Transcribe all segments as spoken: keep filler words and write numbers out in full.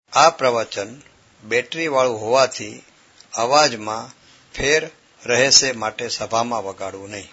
આ પ્રવચન બેટરી વાળું હોવાથી અવાજમાં ફેર રહેશે, માટે સભામાં વગાડવું નહીં.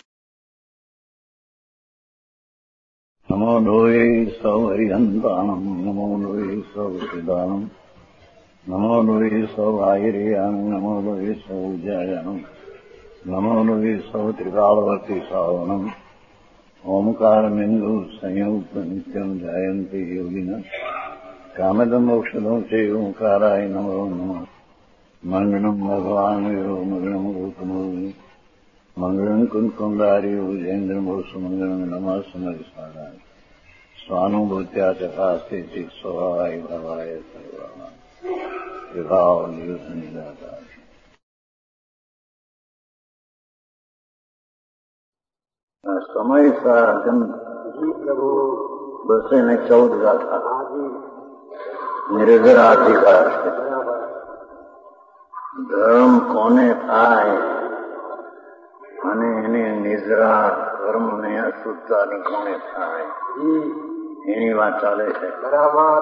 નમો લોહી સૌ હરિહંતાણમ, નમો લોહી સૌ સિદ્ધાણમ, નમો લોહી સૌ આયર્યાણ, નમો લોહી સૌ જયાણમ, નમો લોહી સૌ ત્રિકાળવતી સાવણમ, ઓમકાર બિંદુ સંયુક્ત નિત્યમ જાયંતી યોગિના કામદમ મોક્ષદમ છે ઓંકારાય નમો નમઃ. મંગળમ ભગવાન વીરો મંગળમ ગૌતમો મંગળમ કુંકુંડારી ઉજેન્દ્રમો સુમંગળમ નમઃ સમરિસારાય સ્વાનુભૂત્યા ચકાસ્તે ચિત સ્વભાવાય ભાવાય સર્વા વિભાવ નિયુત નિરાકાર. સમય સાધન બસો ને ચૌદ ગાથા નિર્જરાધિકાર છે. ધર્મ કોને થાય અને એને નિદ્રા ધર્મ ને અશુદ્ધતાની કોને થાય એની વાત ચાલે છે. બરાબર.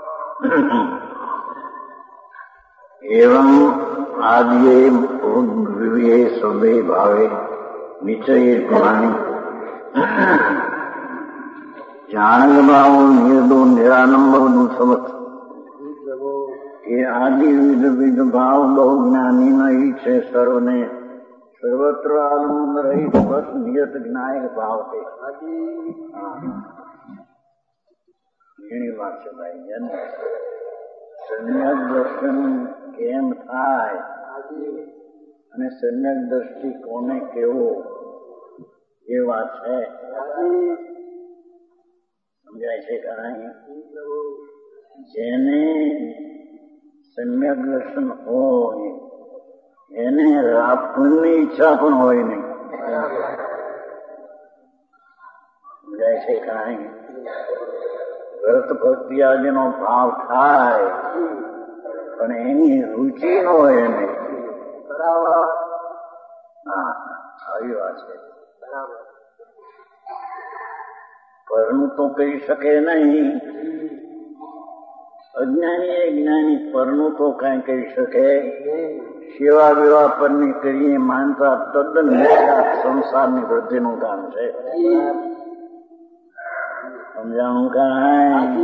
એવં આદ્યે ભૂદ્વિવે સભે ભાવે નિશ્ચયે જ્ઞાની જાણક ભાવ નિર્દો નિરાલંબનું સમર્થ એ આદિ વિધ વિધ ભાવ બહુ જ્ઞાનીનો ઈ છે. સર્વને સર્વત્ર આનંદ રહી બસ નિયત જ્ઞાયક ભાવ છે. એની વાત છે ભાઈ. જન સમ્યક દર્શન કેમ થાય અને સમ્યક દ્રષ્ટિ કોને કેવો એ વાત છે. સમજાય છે કારણ જેને સમ્યક દર્શન હોય એને રાપની ઈચ્છા પણ હોય નહીં. સમજાય છે કારણ વ્રત ભક્તિ આદિનો ભાવ થાય પણ એની રુચિ ન હોય એને. બરાબર. હા, આવી વાત છે. બરાબર. પરનું તો કહી શકે નહીં. અજ્ઞાની એ જ્ઞાની પરનું તો કઈ કહી શકે. સેવા વિવાહ પરની કરીએ માનતા તદ્દન સંસારની વૃદ્ધિનું કામ છે. સમજાણું કારણ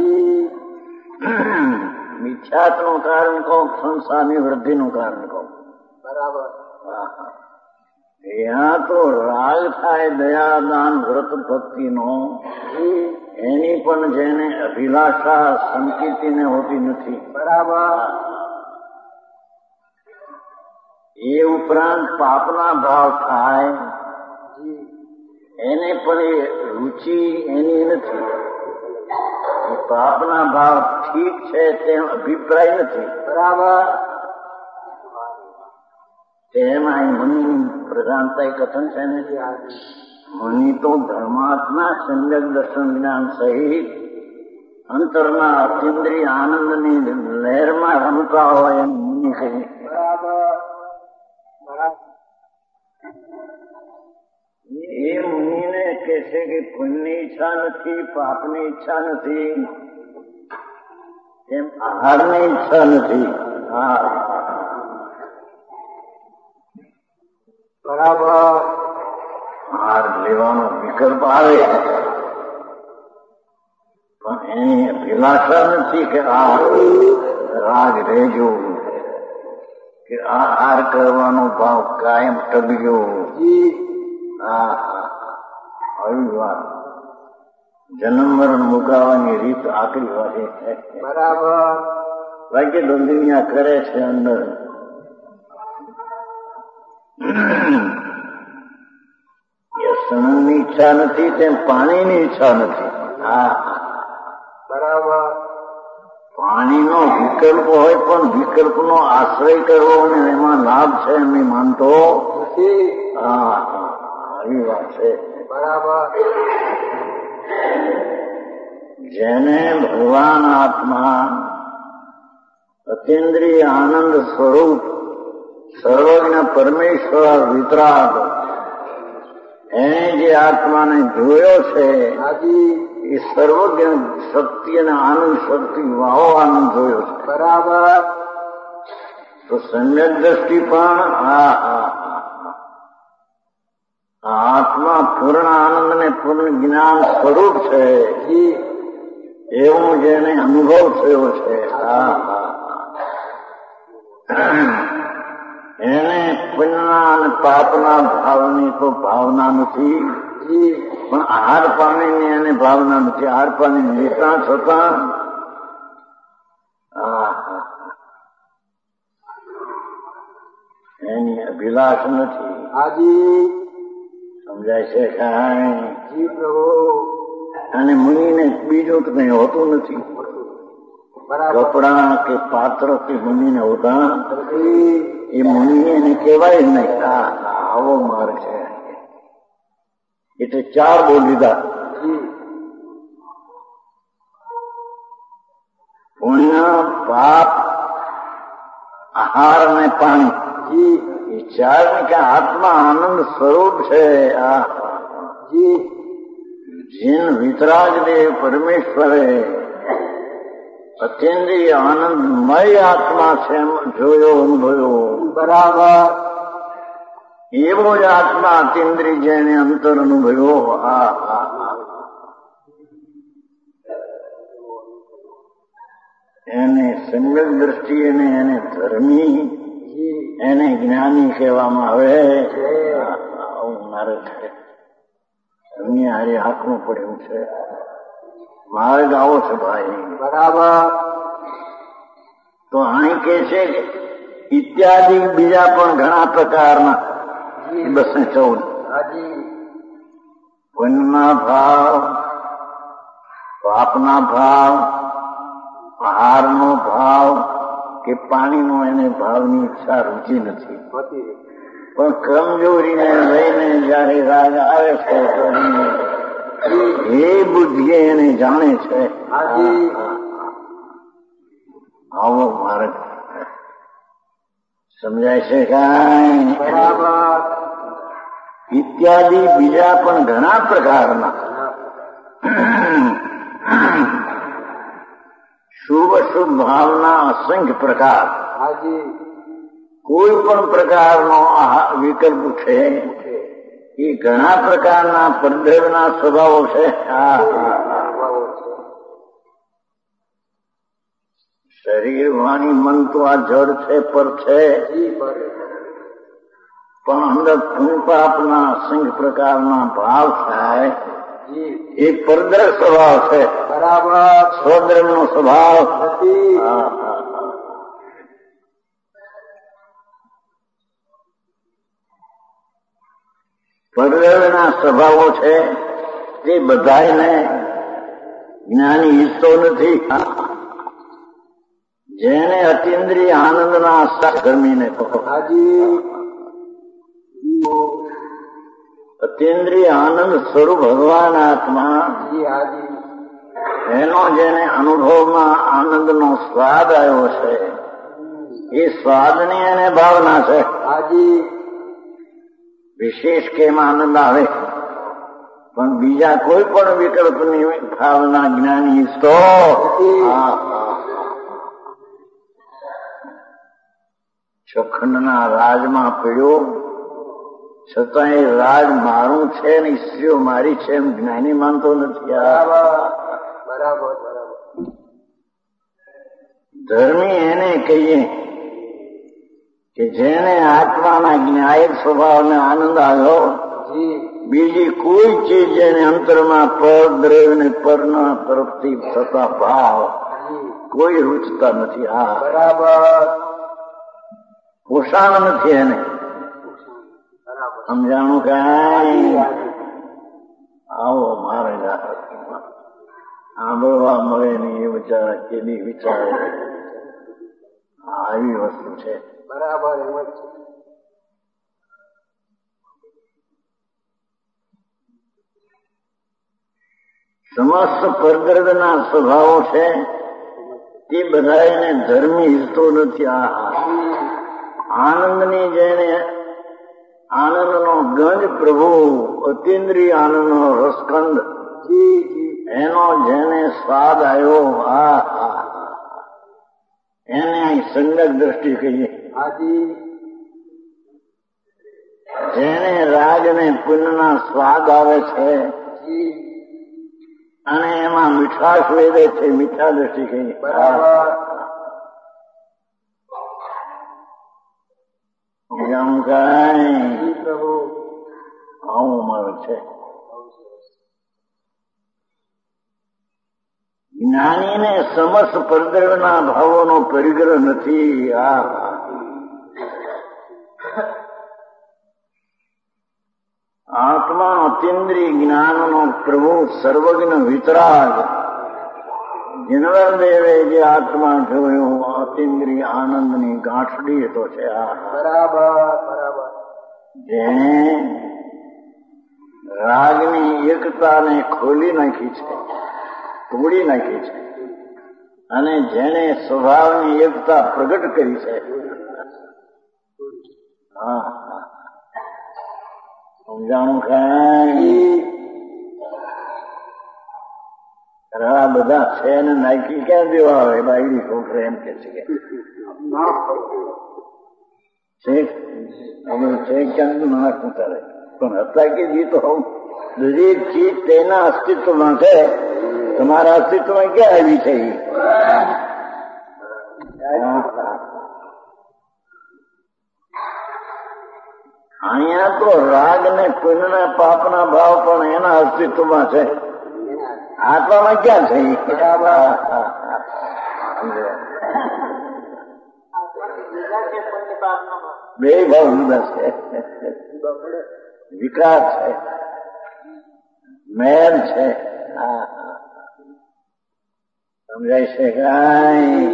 મિથ્યાત્વનું કારણ કહો, સંસારની વૃદ્ધિનું કારણ કહો. બરાબર. ત્યાં તો રાગ થાય દયા દાન વ્રત ભક્તિ નો એની પણ જેને અભિલાષા સંકિતિને હોતી નથી. બરાબર. એ ઉપરાંત પાપના ભાવ થાય એને પણ એ રુચિ એની નથી. પાપના ભાવ ઠીક છે તેમ અભિપ્રાય નથી. બરાબર. તેમાં મુનિ પ્રધાનતા કથન છે ને, મુનિ તો ધર્માત્મા સમ્યક દર્શન જ્ઞાન સહિત અંતરના અતિન્દ્રિય આનંદની લહેરમાં રમતા હોય એમ મુનિ કહી. એ મુનિને કે છે કે પુણ્યની ઈચ્છા નથી, પાપની ઈચ્છા નથી, એમ આહારની ઈચ્છા નથી. હા, બરાબર. આહાર લેવાનો વિકલ્પ આવે પણ એની અભિલાષા નથી કે આ રાગ રહેજો કે આહાર કરવાનો ભાવ કાયમ ટગજો. હા, આવી વાત. જન્મ મરણ મુકાવાની રીત આકરી વાતે છે. બરાબર. બાકી દુનિયા કરે છે અંદર. સનની ઈચ્છા નથી તેમ પાણીની ઈચ્છા નથી. હા, બરાબર. પાણીનો વિકલ્પ હોય પણ વિકલ્પનો આશ્રય કરવો અને એમાં લાભ છે એમ માનતો નથી. હા, આવી વાત છે. બરાબર. જેને ભગવાન આત્મા અતિન્દ્રિય આનંદ સ્વરૂપ સર્વજ્ઞ પરમેશ્વર વિતરાગ એને જે આત્માને જોયો છે એ સર્વજ્ઞ શક્તિ અને આનંદ શક્તિ વાહો આનંદ જોયો છે. બરાબર. તો સમ્યક દ્રષ્ટિ પણ આ આત્મા પૂર્ણ આનંદ ને પૂર્ણ જ્ઞાન સ્વરૂપ છે એવું જેને અનુભવ થયો છે એને પુણ્યના અને પાપના ભાવની તો ભાવના નથી, પણ આહાર પાણીની એને ભાવના નથી. આહાર પાણી લેતા છતાં એની અભિલાષ નથી. હાજી સમજાય છે કાંઈ? જી પ્રભુ. અને મુનિને બીજું તો કઈ હોતું નથી. કપડા કે પાત્ર કે મુનિને હોતા એ મુનિને એને કહેવાય જ નહીં. આવો માર્ગ છે એટલે ચાર બોલ લીધા. પુણ્ય, પાપ, આહાર અને પાણી એ ચાર ને કે આત્મા આનંદ સ્વરૂપ છે. આ જીન વિતરાગ દેવ પરમેશ્વરે અત્યંદ્રિય આનંદમય આત્મા છે એમ જોયો, અનુભવ્યો. બરાબર. એવો જ આત્મા અતિન્દ્રિય જેને અંતર અનુભવ્યો. આ એને સમ્યક દ્રષ્ટિ ને એને ધર્મી એને જ્ઞાની કહેવામાં આવે. મારે એમની હારે હાથમાં પડ્યું છે. માર્ગ આવો છે ભાઈ. બરાબર. તો અહીં કે છે ઇત્યાદિ બીજા પણ ઘણા પ્રકારના બસો ચૌદ પુણ્યના ભાવ, પાપના ભાવ, આહારનો ભાવ કે પાણીનો એને ભાવની ઈચ્છા રૂચિ નથી. પણ કમજોરીને લઈને જયારે રાગ આવે છે એ બુદ્ધિ એને જાણે છે. આવો માર્ગ સમજાય છે કાંઈ? ઇત્યાદિ બીજા પણ ઘણા પ્રકારના શુભ અશુભ ભાવના અસંખ્ય પ્રકાર, કોઈ પણ પ્રકારનો વિકલ્પ છે એ ઘણા પ્રકારના પરદેવના સ્વભાવો છે. શરીર, વાણી, મન તો આ જડ છે, પર છે, પણ અંદર પુણ્ય પાપના અસંખ્ય પ્રકારના ભાવ થાય એ પરદર સ્વભાવ છે. બરાબર. સ્વધર્મનો સ્વભાવ પરદરના સ્વભાવો છે તે બધાને જ્ઞાની ઈચ્છતો નથી. જેને અતિન્દ્રિય આનંદના ધર્મીને અતિન્દ્રિય આનંદ સ્વરૂપ ભગવાન આત્મા એનો જેને અનુભવમાં આનંદનો સ્વાદ આવ્યો છે એ સ્વાદની એને ભાવના છે. વિશેષ કેમ આનંદ આવે પણ બીજા કોઈ પણ વિકલ્પની ભાવના જ્ઞાની તો છખંડના રાજમાં પડ્યો છતાં એ રાજ મારું છે ને સ્ત્રીઓ મારી છે એમ જ્ઞાની માનતો નથી. બરાબર. ધર્મી એને કહીએ કે જેને આત્માના જ્ઞાયક સ્વભાવને આનંદ આવ્યો, બીજી કોઈ ચીજ જેને અંતરમાં પર દ્રવ્ય ને પરના તરફથી થતા ભાવ કોઈ રૂચતા નથી. આ બરાબર. પોષણ નથી એને. સમજાણું કાંઈ? આવો મારે સાંભળવા મળે નહીં એ વિચાર કેની વિચાર આવી વસ્તુ છે. બરાબર. એમ જ છે. સમસ્ત પરગર્દના સ્વભાવો છે તે બધા એને ધર્મી હિસ્તો નથી. આ આનંદની જેને આનંદનો ગંજ પ્રભુ અતિન્દ્રિય આનંદનો રસકંદ જી જી એનો જેને સ્વાદ આવ્યો આ એને અહીં સંગત દ્રષ્ટિ કહીએ. હાજી જેને રાગ ને પુણ્યના સ્વાદ આવે છે જી અને એમાં મીઠાશ વેદે છે, મીઠા દ્રષ્ટિ કહીએ. બરાબર સમજાણું કઈ જી પ્રભુ આવું મળે છે. જ્ઞાનીને સમસ્ત પરદ્રવ્યના ભાવોનો પરિગ્રહ નથી. આ આત્મા અતિન્દ્રિય જ્ઞાનનો પ્રભુ સર્વજ્ઞ વિતરાગ જીનવરદેવે જે આત્મા જોયો અતિન્દ્રિય આનંદની ગાંઠડી તો છે. આ બરાબર બરાબર જેણે રાગની એકતાને ખોલી નાખી છે, તોડી નાખી છે, અને જેણે સ્વભાવની એકતા પ્રગટ કરી છે. હા સમજાણું કઈ આ બધા છે ને નાખી ક્યાં દેવા આવે? બાયડી છોકરા એમ કે છે અમે છે ક્યાં નાખું તારે પણ હતા કે જી તો દરેક ચીજ તેના અસ્તિત્વમાં છે. તમારા અસ્તિત્વમાં ક્યાં આવી છે? અહીંયા તો રાગ ને પુણ્યના પાપના ભાવ પણ એના અસ્તિત્વમાં છે. આત્મામાં ક્યાં છે? બે ભાવ જુદા છે. વિકાર છે, મેલ છે. સમજાય છે કઈ?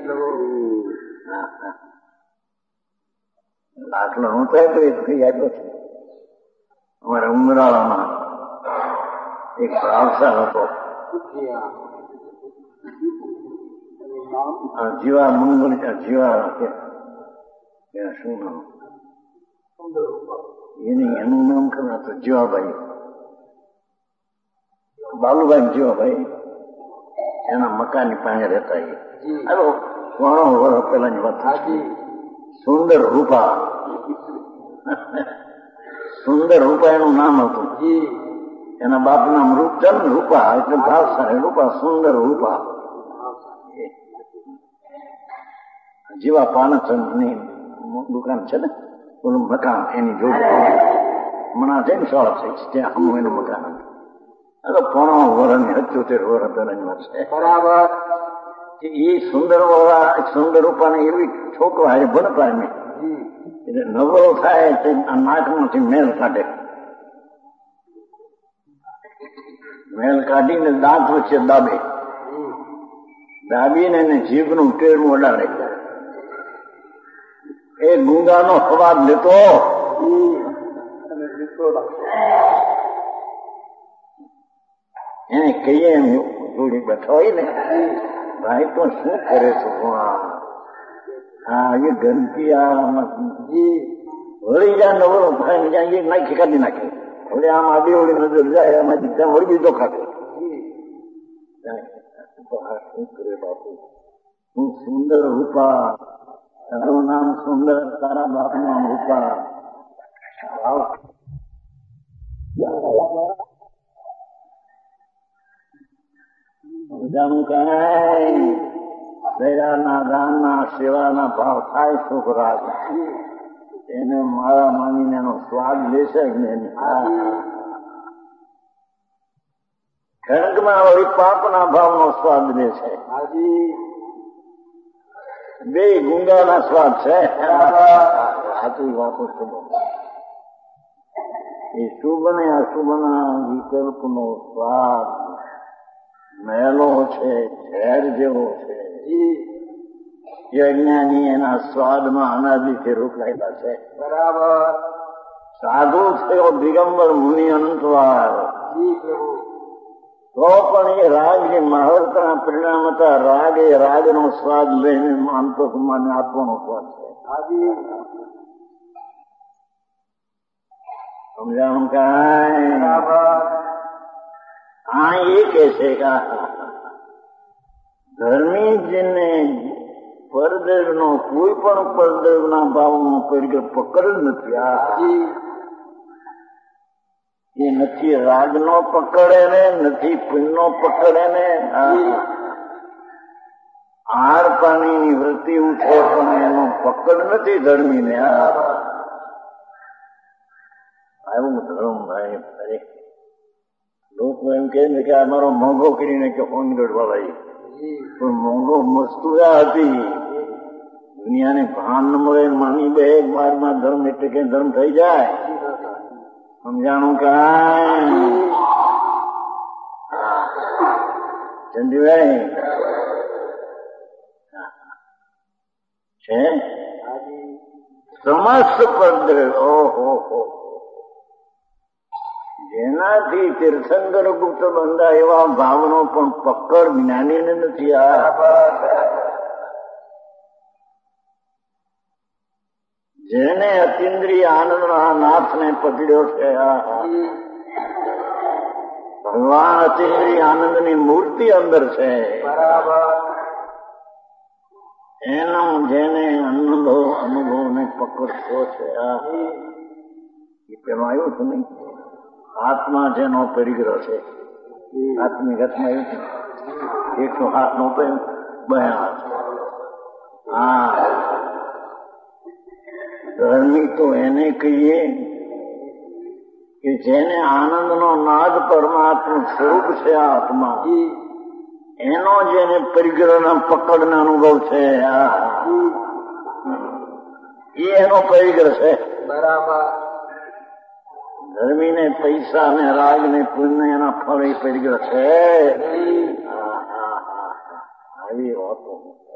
આટલો હું તો કહી આપ્યો છું. અમારા ઉમરાળામાં એક ભાવસાર હતો, જીવા મંગળ જીવા શું નામ એની એનું નામ ખબર હતું? જીવાભાઈ, બાલુભાઈ જીવાભાઈ. એના મકાનની પાસે રહેતા. એ ઘણો વર્ષ પેલાની વાત. સુંદર રૂપા, સુંદર રૂપા એનું નામ હતું. એના બાપ નામ રૂપચંદ રૂપા, એટલે ભાવસાર રૂપા, સુંદર રૂપા. જીવા પાનચંદ ની દુકાન છે ને, ઓલું મકાન એની જોડે હમણાં છે ને શાળા થઈ ત્યાં હમું એનું મકાન હતું. હવે પોણો વર્ષની અઠ્યોતેર વર્ષ પેલાની વાત છે. બરાબર એ સુંદર વાળા સુંદર રૂપાને એવી છોકરા એ ભણતા નહીં એટલે નવરો થાય તે નાકમાંથી મેલ કાઢે. મેલ કાઢીને દાંત વચ્ચે દાબે, દાબીને એને જીભનું ટેરવું અડાડે. એ ગુંગાનો સ્વાદ લેતો. એને કહીએ એમ જોડી બેઠા હોય ને, ભાઈ તો શું કરે છે? હા એ ગંદકી વળી જાય નવરો થાય જ્યાં એ નાખી કાઢી નાખે. વળી આમ આડી ઓળી નજર જાય એમાંથી ત્યાં વળી બીજો કાઢે. શું કરે બાપુ? હું સુંદર રૂપા, તારું નામ સુંદર, તારા બાપ નામ રૂપા. જાણું કઈ દયાના દાનના સેવાના ભાવ થાય છોકરા એને મારા માનીને એનો સ્વાદ લેશે જ નહીં. ખડગમાં વળી પાપના ભાવનો સ્વાદ લે છે. બે ગુંગાના સ્વાદ છે. સાચી વાતો છે. એ શુભ ને અશુભના વિકલ્પનો સ્વાદ મેલો છે, ઝેર જેવો છે. એ અજ્ઞાની એના સ્વાદમાં અનાદિથી રોકાયેલા છે. બરાબર સાધુ થયો દિગંબર મુનિ અનંતવાર તો પણ એ રાગ જે મહાવર્તના પરિણામ હતા, રાગ એ રાગનો સ્વાદ લઈને માનતો મને આપવાનો સ્વાદ છે. સમજાણું કઈ? હા એ કે છે કે ધર્મી જેને પરદેવનો કોઈ પણ પરદેવના ભાવમાં પડી પકડ નથી. આ એ નથી રાગનો પકડે ને નથી પુણ્યનો પકડે ને. આહાર પાણીની વૃત્તિ ઉઠે પણ એનો પકડ નથી ધર્મીને. આવું ધર્મ ભાઈ અરે લોકો એમ કહે ને કે અમારો મોંઘો કરીને કે હોનગઢ વાળા પણ મોંઘો વસ્તુ આ હતી. દુનિયાને ભાન ન મળે માની બે એક બાર માં ધર્મ એટલે કે ધર્મ થઈ જાય. સમજાણું કાંઈ ચંદીભાઈ છે સમસ્ત પદ. ઓહો જેનાથી તીર્થંકર ગુપ્ત બંધા એવા ભાવનો પણ પકડ જ્ઞાનીને નથી. આ જેને અતિન્દ્રિય આનંદના નાથને પકડ્યો છે. આ ભગવાન અતિન્દ્રિય આનંદની મૂર્તિ અંદર છે. એનો જેને અનુભવ અનુભવને પકડતો છે. આ પેલું આવ્યું છે નહીં આત્મા જેનો પરિગ્રહ છે. આત્મિક હાથમાં આવ્યું છે એકસો હાથ નો બયા. હા ધર્મી તો એને કહીએ કે જેને આનંદનો નાદ પરમાત્મા સ્વરૂપ છે. આત્મા એનો જેને પરિગ્રહના પકડનો અનુભવ છે. એ એનો પરિગ્રહ છે. બરાબર. ધર્મીને પૈસા ને રાગ ને પુણ્ય એના ફળ એ પરિગ્રહ છે. આવી વાતો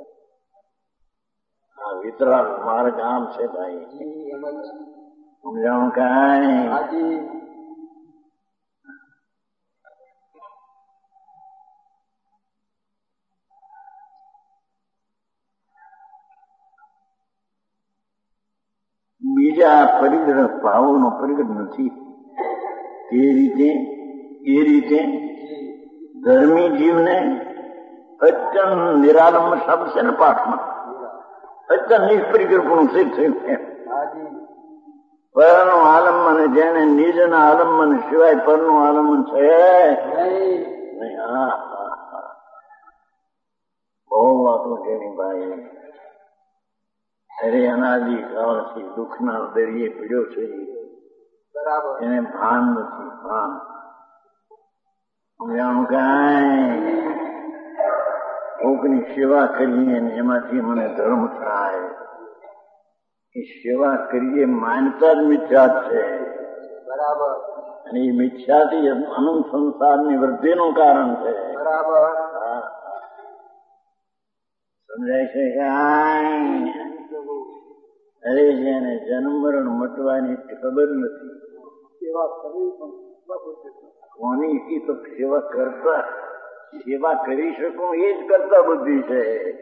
આ વિતરાગ માર્ગ આમ છે ભાઈ. સમજાણું કાંઈ બીજા પરિગ્રહ ભાવોનો પરિગ્રહ નથી. તે રીતે એ રીતે ધર્મી જીવને અત્યંત નિરાલંબ શબ્દ છે ને પાઠમાં અત્યંત નિષ્પરિગ્રહનું સિદ્ધ થયું છે. પરનું આલંબન જેને નિજના આલંબન સિવાય પરનું આલંબન છે નહીં. હા બહુ વાતો છે ભાઈ. અરે અનાદિ કાળથી દુઃખના દરિયે પીડ્યો છે. એને ભાન નથી. ભાન સમજાણું કાંઈ કોકની સેવા કરીએ ને એમાંથી મને ધર્મ થાય. એ સેવા કરીએ માનતા જ મિથ્યા છે. બરાબર. અને એ મિથ્યાથી અનંત સંસારની વૃદ્ધિનું કારણ છે. બરાબર. સમજાય છે કાંઈ? અરે જેને જન્મ મરણ મટવાની ખબર નથી કોની કી તો સેવા કરતા સેવા કરી શકું એ જ કરતા બુદ્ધિ છે.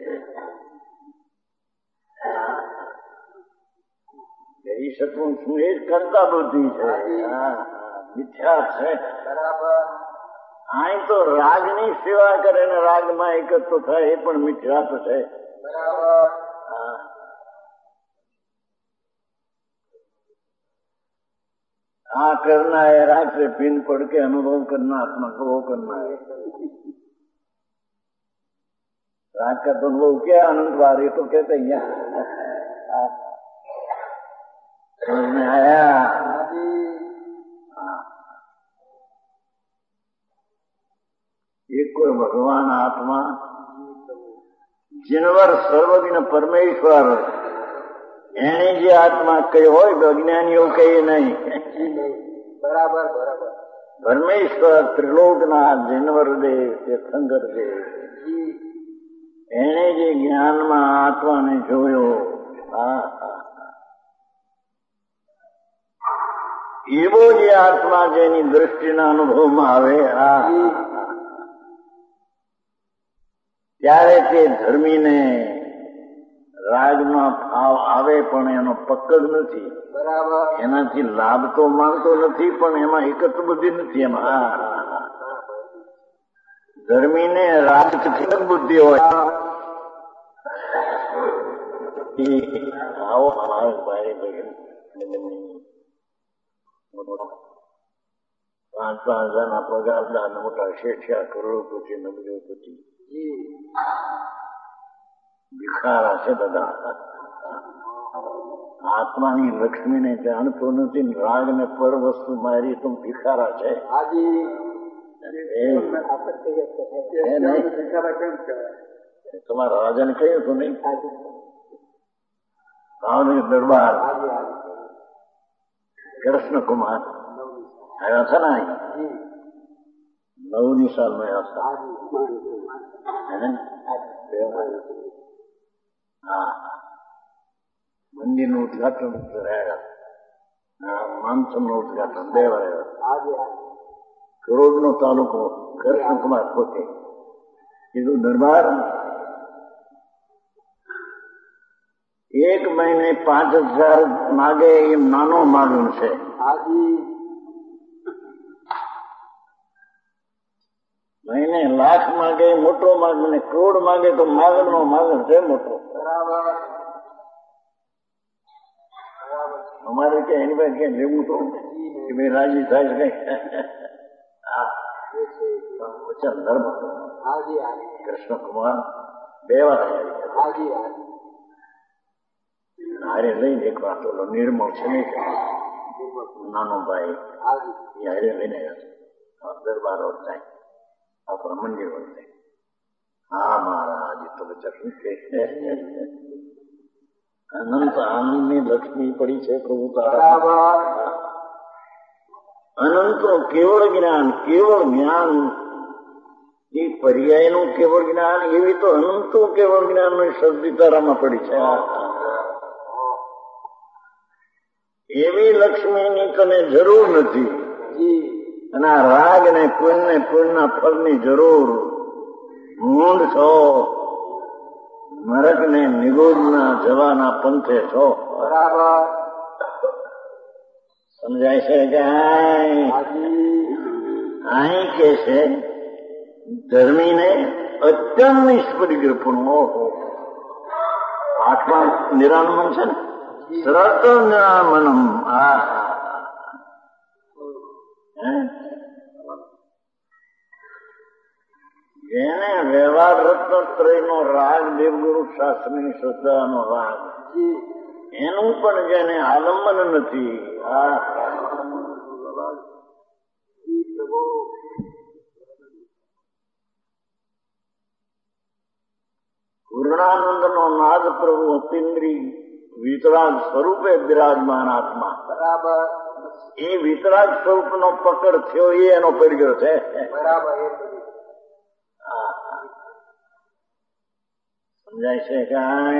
કરી શકું છું એ જ કરતા બુદ્ધિ છે. મિથ્યા છે. બરાબર. અહીં તો રાગની સેવા કરે ને રાગમાં એકત્ર થાય એ પણ મિથ્યા તો છે. બરાબર. હા हाँ करना है रात से पिन पढ़ के अनुभव करना आत्मा को वो करना है. रात का तो अनुभव क्या आनंद वारी तो कहते हैं समझ में आया. एक कोई भगवान आत्मा जिनवर सर्वज्ञ परमेश्वर એને જે આત્મા કઈ હોય અજ્ઞાનીઓ કઈ નહીં. બરાબર. બરાબર. પરમેશ્વર ત્રિલોકના જનવર દેવ તીર્થંકર દેવ એને જે જ્ઞાનમાં આત્માને જોયો એવો જે આત્મા જેની દ્રષ્ટિના અનુભવમાં આવે ત્યારે તે ધર્મીને રાગમાં ભાવ આવે પણ એનો પકડ નથી. બરાબર. એનાથી લાભ તો માનતો નથી પણ એમાં એકત્ર બુદ્ધિ નથી. એમાં ધર્મીને રાગથી બુદ્ધિ હોય આવો ભાઈ ભાઈ પાંચ પાંચ હજાર ના પગારદાર મોટા શેઠિયા કરોડપતિ નબળોપતિ ભિખારા છે બધા. આત્માની લક્ષ્મીને જાણતો નથી, રાગ ને પર વસ્તુ મારી તો ભિખારા છે. તમારા રાજાને કહ્યું હતું નહીં? ભાવની દરબાર કૃષ્ણકુમાર આવ્યા હતા ને, નવની સાલમાં આવ્યા હતા. હા, મંદિરનું ઉદઘાટન રહ્યા, માનસમનું ઉદઘાટન બે વાર આવ્યા. કરોડનો તાલુકો કૃષ્ણકુમાર પોતે કીધું, દરબાર એક મહિને પાંચ હજાર માગે એ નાનો માગણ છે, મહિને લાખ માગે મોટો માગણ, કરોડ માગે તો માગણ નો માગણ છે મોટો. અમારે કે એની પાસે ક્યાં લેવું તો કે ભાઈ રાજી થાય કઈ ધર્મ. કૃષ્ણકુમાર બે વાર હારે લઈને એક વાર તો નિર્મળ છે નહીં, નાનો ભાઈ એ હારે લઈને આવ્યા દરબાર થાય આપણા મંદિર વળતે. હા મહારાજ તો બચા શું કે અનંત આનંદની લક્ષ્મી પડી છે પ્રભુ તારા. અનંત કેવળ જ્ઞાન, કેવળ જ્ઞાન એ પર્યાયનું કેવળ જ્ઞાન, એવી તો અનંતો કેવળ જ્ઞાન ની શબ્દ તારામાં પડી છે. એવી લક્ષ્મીની તને જરૂર નથી, અને આ રાગ ને પુણ્ય ને પુણ્યના ફળની જરૂર. મૂંઢ છો, નરક ને નિગોડના જવાના પંથે છો. બરાબર સમજાય છે કે અહીં કે છે ધર્મીને અત્યંત નિષ્પરિગ્રહ પણ ઓહો આઠમા નિરાનમન છે ને, સરત નિરામનમ. આ જેને વ્યવહાર રત્નત્રય નો રાગ, દેવગુરુ શાસ્ત્રની શ્રદ્ધાનો રાગ, એનું પણ જેને આલંબન નથી. આ પૂર્ણાનંદ નો નાદ પ્રભુ અતિન્દ્રી વિતરાગ સ્વરૂપે બિરાજમાન આત્મા. બરાબર એ વિતરાગ સ્વરૂપ નો પકડ થયો એ એનો પરિગ્રહ છે. બરાબર સમજાય છે કે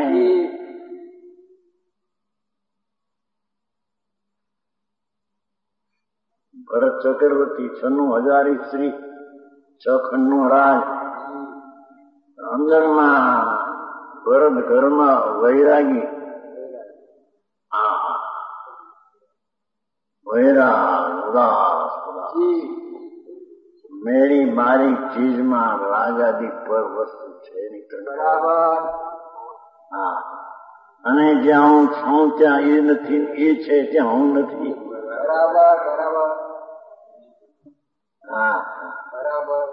ભરત ચક્રવર્તી છન્નું હજારી શ્રી છ ખંડ નો રાજ, અંદરમાં ભરત ઘરમાં વૈરાગી, વૈરાગ ઉદાસ મેરી મારી ચીજમાં રાજાદી પર વસ્તુ છે નહીં. હા, અને જ્યાં હું છું ત્યાં એ નથી, એ છે ત્યાં હું નથી. બરાબર બરાબર હા બરાબર.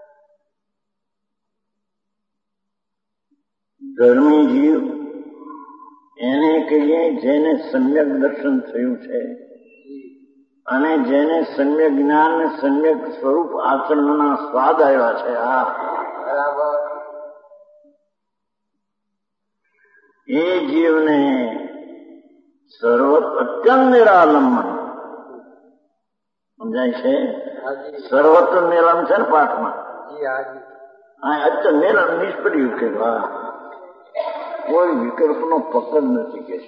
ધર્મી જીવ એને કહીએ જેને સમ્યક દર્શન થયું છે, અને જેને સમ્યક જ્ઞાન ને સમ્યક સ્વરૂપ આચરણના સ્વાદ આવ્યા છે. આ બરાબર એ જીવને સર્વ અત્યંત નિરાલંબન સમજાય છે. સર્વત્ર નિરાલંબન છે ને પાઠમાં. હા, અત્યંત નિરાલંબન નિષ્પર્યું કે કોઈ વિકલ્પનો પકડ નથી કે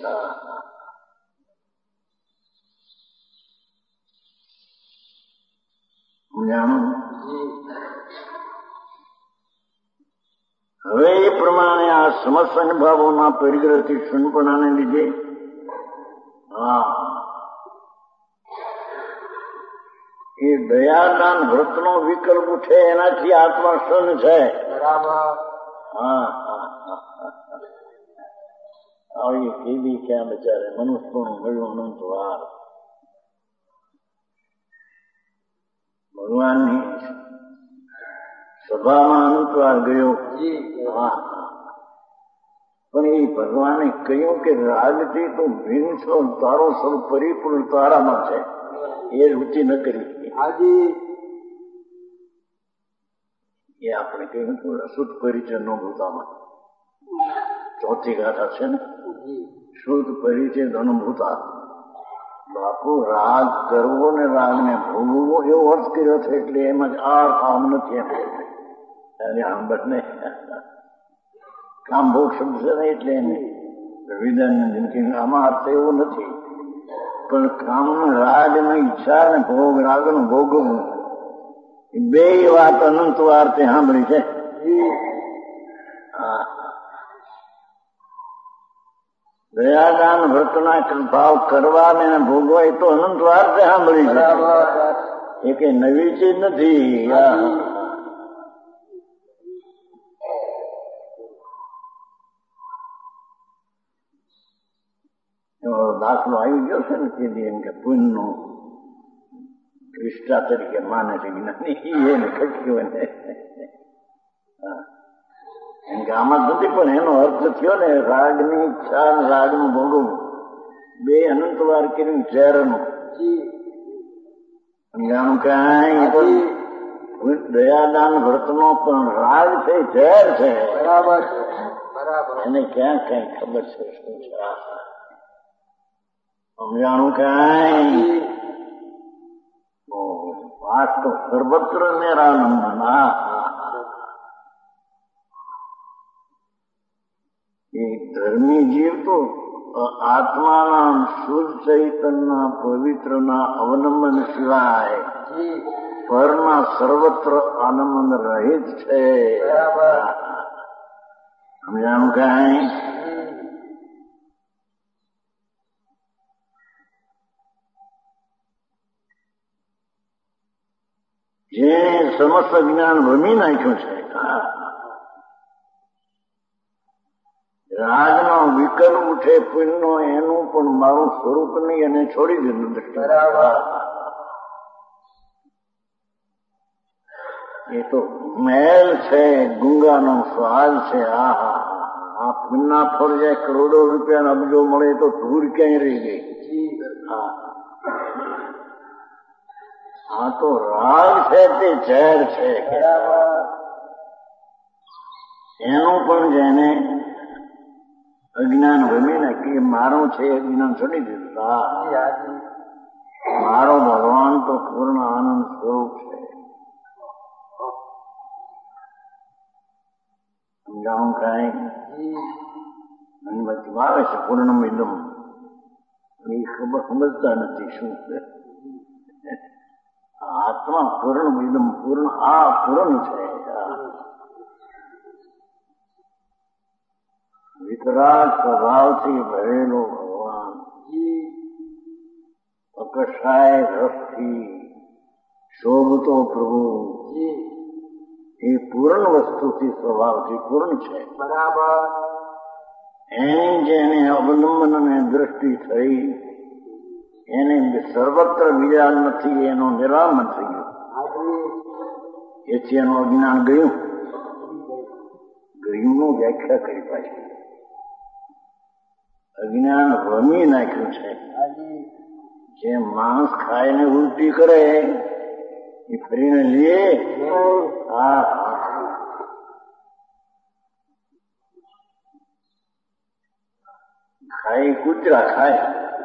હવે એ પ્રમાણે આ સમસ્ત અનુભાવોના પરિગ્રહથી શૂન્યપણાને લીધે હા એ દયાદાન વ્રતનો વિકલ્પ ઉઠે એનાથી આત્મા સન છે. બરાબર. હા હા આવી કેવી ક્યાં બચારે મનુષ્યનું મળ્યું અનંત વાર. ભગવાનની સભામાં અનંત વાર ગયો. હા પણ એ ભગવાને કહ્યું કે રાગથી તો ભીન છો, તારો સૌ પરિપૂર્ણ તારામાં છે. એ રૂચિ ન કરી. એ આપણે કહ્યું હતું શુદ્ધ પરિચય નો ભૂતામાં ચોથી ગાથા છે ને, શુદ્ધ પરિચય અનુભૂતા. બાપુ રાગ કરવો ને રાગને ભોગવવો એવો અર્થ કર્યો છે, એટલે એમાં જ આ કામ નથી એમ સાંભળને કામ ભોગ શબ્દ છે ને, એટલે એને વિધાનની જિંદગી આમાં અર્થ એવો નથી. પણ કામ રાગ ની ઈચ્છા ને ભોગ રાગ નું ભોગવવું બે વાત અનંત વાર તે સાંભળી છે. દયાદાન વ્રતના ભાવ કરવા ને ભોગવા એ તો અનંત વાર તે સાંભળી છે. એ કઈ નવી ચીજ નથી. દાખલો આવી ગયો છે ને તે એમ કે પુણ્ય નું વિષ્ટા તરીકે માને છે એને ખટક્યું ને એમ કે આમાં નથી. પણ એનો અર્થ થયો ને રાગની ઈચ્છા રાગનું ભોગવવું બે અનંત વાર કર્યું ઝેરનું. સમજાણું કઈ દયાદાન વ્રતનો પણ રાગ છે, ઝેર છે. બરાબર બરાબર. એને ક્યાં કઈ ખબર છે શું છે. સમજાણું કઈ વાત તો સર્વત્ર નિરાનંદ. એ ધર્મી જીવ તો આત્માના શુદ્ધ ચૈતનના પવિત્રના અવલંબન સિવાય પરના સર્વત્ર આનંદ રહિત છે. સમજાણું કઈ જેને સમસ્ત જ્ઞાન ભમી નાખ્યું છે. રાગનો વિકલ્પ ઉઠે પુણ્યનો એનું પણ મારું સ્વરૂપ નહીં એને છોડી દીધું દ્રષ્ટિ. એ તો મહેલ છે, ગુંગાનો સ્વાદ છે. આ હા આ પુણ્યના ફળ જાય કરોડો રૂપિયા અબજો મળે તો ધૂળ ક્યાંય રહી ગઈ. હા આ તો રાગ છે તે ઝેર છે. એનું પણ જેને અજ્ઞાન ભમી નાખી મારો છે અજ્ઞાન છોડી દીધું. મારો ભગવાન તો પૂર્ણ આનંદ સ્વરૂપ છે. સમજાવું કઈ અનુમતિ આવે છે પૂર્ણમ ઇદમ. એ ખબર સમજતા નથી શું છે. આત્મા પૂર્ણ ઇદમ પૂર્ણ આ પૂર્ણ છે. વિતરાગ સ્વભાવથી ભરેલો ભગવાન અકશાય રસથી શોભતો પ્રભુ એ પૂર્ણ વસ્તુથી સ્વભાવથી પૂર્ણ છે. બરાબર. એની જેને અવલંબન અને દ્રષ્ટિ થઈ એને સર્વત્ર બીજા નથી એનો નિરામન થઈ ગયો. એથી એનું અજ્ઞાન ગયું. ગયુંનું વ્યાખ્યા કરી પાછી અજ્ઞાન રમી નાખ્યું છે. જે માંસ ખાઈને ઉલટી કરે એ ફરીને લે. હા ખાય કૂતરા ખાય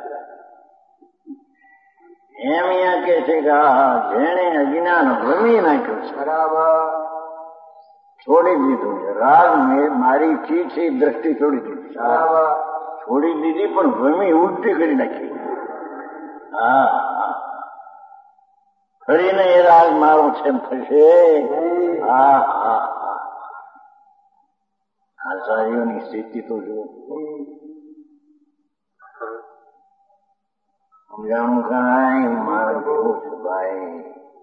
એમ અહીંયા કે છે કે આ જેને અજ્ઞાન રમી નાખ્યું છે બરાબર છોડી દીધું છે. રાગ મારી ચીજ છે દ્રષ્ટિ છોડી દીધી. બરાબર છોડી દીધી પણ ભૂમિ ઉલટી કરી નાખી. હા ફરીને એ રાગ મારો છે એમ થશે. હા હા આચાર્યોની સ્થિતિ તો જો સમજાણું કઈ મારે કેવું છે ભાઈ.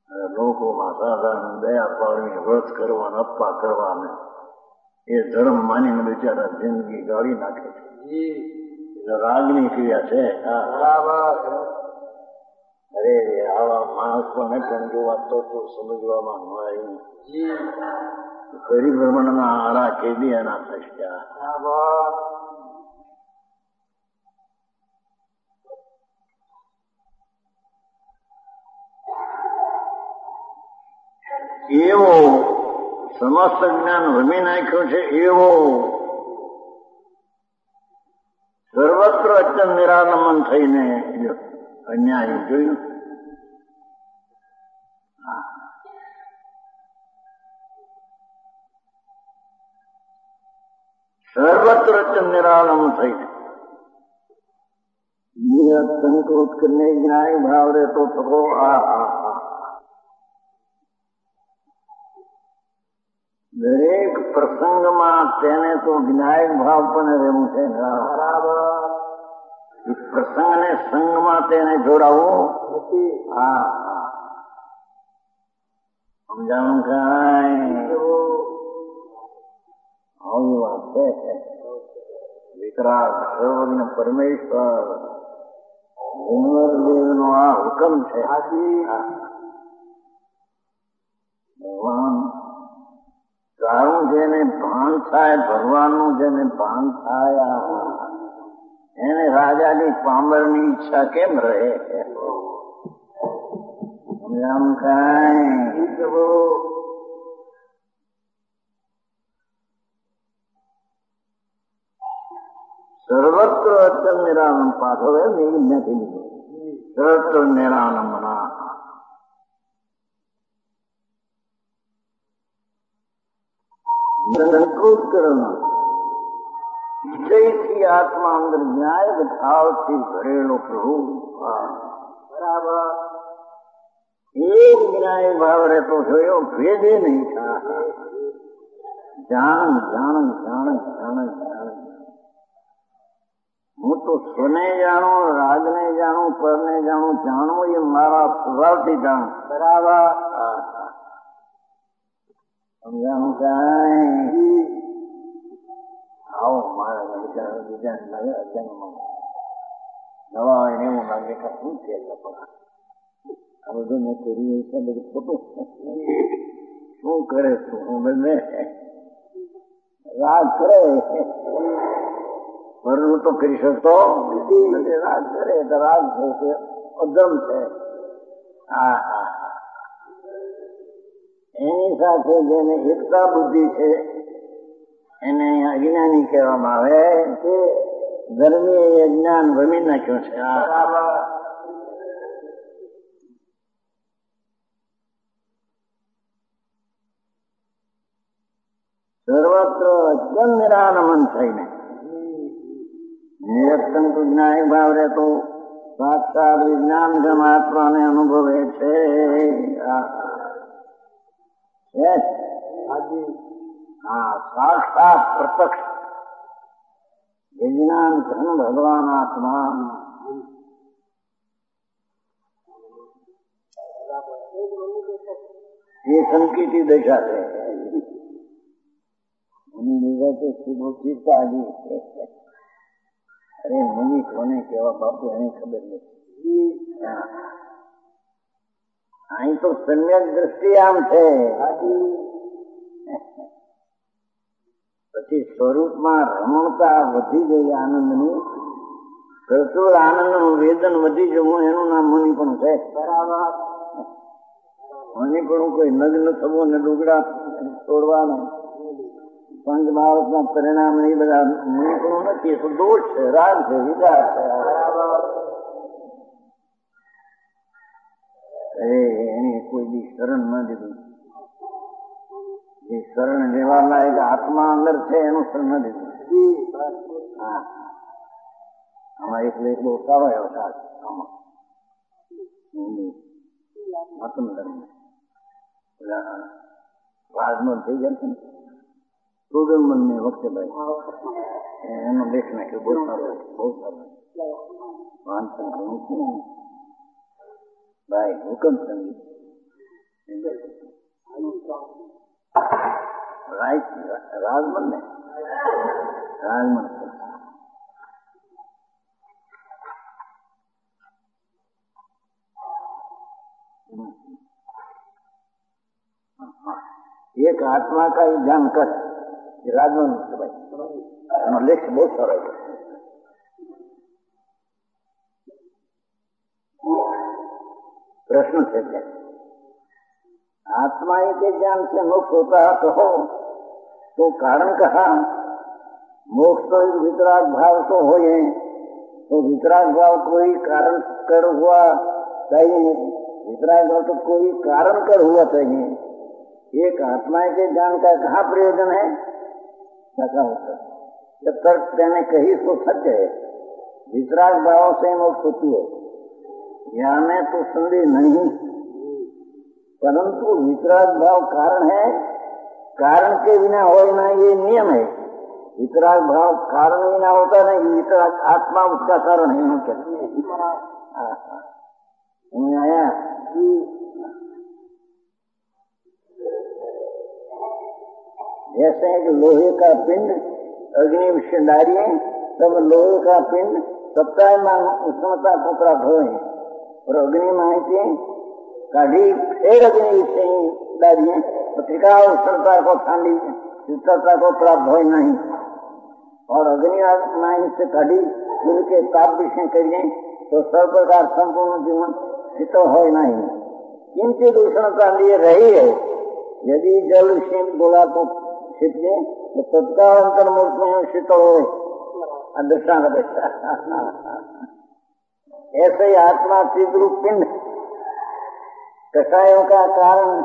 લોકોમાં સાધારણ દયા પાડવી, વ્રત કરવા, અપ્પા કરવાને એ ધર્મ માનીને બિચારા જિંદગી ગાળી નાખે છે. રાગની ક્રિયા છે. અરે આવા માણસ પણ પણ જોવા તો સમજવામાં ન આવ્યું. પરિભ્રમણના આરા કેદી એના થયા. એવો સમસ્ત જ્ઞાન રમી નાખ્યું છે. એવો સર્વત્ર અચન નિરાનમન થઈને અન્યાય જોયું. સર્વત્ર અચન નિરાનમ થઈને સંકોચ કરને જ્ઞાય ભાવ રહેતો થકો. આ દરેક પ્રસંગમાં તેને તો જ્ઞાયક ભાવ પણ રહેવું છે. પ્રસંગને સંગમાં તેને જોડાવવું નથી. હા સમજાણું કાંઈ આવી વાત છે. વિકરાળ સર્વજ્ઞ પરમેશ્વર દેવ નો આ હુકમ છે. ભગવાન સારું જેને ભાન થાય, ભગવાનનું જેને ભાન થાય, એને રાજાની પામરની ઈચ્છા કેમ રહે? આમ કાંઈ સર્વત્ર અચલ નિરાનમ પાછો નથી લીધો. સર્વત્ર નિરાનમ ના સંકોચ કરના વિજયથી આત્મા અંદર ન્યાય ભાવથી ભરેલો પ્રભુ. બરાબર એક ન્યાય ભાવ રહેતો જોયો, ભેદે નહીં. જાણ જાણ જાણ જાણ જાણ હું તો સ્વને જાણું, રાજને જાણું, પરને જાણું. જાણવું એ મારા સ્વભાવથી જાણું. બરાબર સમજાણું કાંઈ? આવો મારા બીજા બીજા લાગે અજાણમાં નવા હોય ને એવું લાગે કે શું છે. આ બધું મેં કર્યું છે, બધું ખોટું. શું કરે તું? હું બંને રાગ કરે પરનું તો કરી શકતો નથી. રાગ કરે તો રાગ છે, અધમ છે. હા હા એની સાથે જેને એકતા બુદ્ધિ છે એને અજ્ઞાની કહેવામાં આવે છે. ધર્મી એ જ્ઞાન રમી નાખ્યું છે. સર્વત્ર અચલ નિરાનમન થઈને નિરંતર જ્ઞાય ભાવ રહેતો સાક્ષાત વિજ્ઞાન પરમાત્માને અનુભવે છે. હા સાક્ષાત પ્રત્યક્ષ વિજ્ઞાન ધન ભગવાન આત્મા. એ સંકેતી દશા છે. એની નિગતે ચિંતાજી છે. અરે મુનિ કોને કેવા બાપુ એને ખબર નથી. અહીં તો સમ્યક દ્રષ્ટિ આમ છે. પછી સ્વરૂપમાં રમણતા વધી ગઈ આનંદની, પ્રચુર આનંદનું વેદન વધી જવું એનું નામ મુનિપણું છે. બરાબર મુનિપણું કોઈ નગ્ન થવું ને ડુગડા તોડવાના પંચ ભારતના પરિણામ એ બધા મુનિપણું નથી. એ તો દોષ છે, રાગ છે, વિકાર છે. અરે એની કોઈ બી શરણ ન દીધું. જે શરણ લેવા લાયક આત્મા અંદર છે એનું શરણ ન દીધું. હા આમાં એક લેખ બહુ સારો એવો થાય આમાં મતમ ધર્મ રાજનો થઈ જાય છે ને સુગમન ને વખતે ભાઈ એનો લેખ નાખ્યો. બહુ સારો બહુ સારો વાંચન ઘણું છે ભાઈ. હુકમ સંગીત राइट राजमन ने राजमन एक आत्मा का ही जानकर राजमन भाई लेख बहुत सारा है। प्रश्न थे क्या आत्मा ही के ज्ञान से मोक्ष होता है तो हो तो कारण कहा मोक्ष तो वितराग भाव तो हो ही तो वितराग भाव कोई कारण कर हुआ चाहिए वितराग भाव तो कोई कारण कर हुआ चाहिए। एक आत्मा के ज्ञान का कहाँ प्रयोजन है क्या होता जब तर्क कहने कही तो सत्य है वितराग भाव से मोक्ष होती है ज्ञान में तो संदेह नहीं परंतु वितराग भाव कारण है कारण के बिना हो ना ये नियम है। वितराग भाव कारण बिना होता नहीं वितराग आत्मा उसका कारण नहीं हो सकती। आया जैसे कि लोहे का पिंड अग्नि विषयधारी है तब लोहे का पिंड सप्ताह में उष्णता को प्राप्त हो और अग्नि माहिती काढ़ी फिर अग्नि विषयधारी है पत्रिका उष्णता को ठंडी शीतलता को प्राप्त हो नहीं और अग्नि माहिती से काढ़ी सूर्य के ताप विषय करिए तो सब प्रकार संपूर्ण जीवन शीतल हो नहीं किंचित उष्णता लिए रही है यदि जल विषय बोला तो शीतले तो तत्काल अंतर मूर्त में शीतल हो दृष्टांत ऐसे ही आत्मा चिद्रूप पिंड कषायों का कारण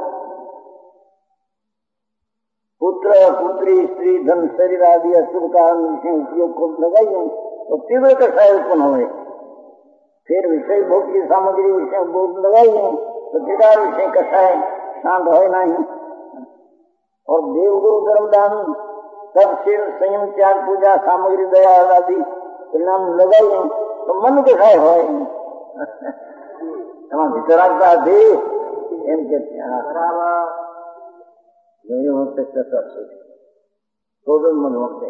पुत्र पुत्री स्त्री धन शरीर आदि अशुभ कारण विषय उपयोग को लगाइए तो तीव्र कषाय उत्पन्न हुए फिर विषय भोग की सामग्री विषय भोग लगाइए तो त्रिकार विषय कषाय शांत हो नहीं और देवगुरु धर्मदान सब शील संयम त्याग पूजा सामग्री दया आदि परिणाम लगाइए तो मन कषाय हो वितरागता दे एम के मन होते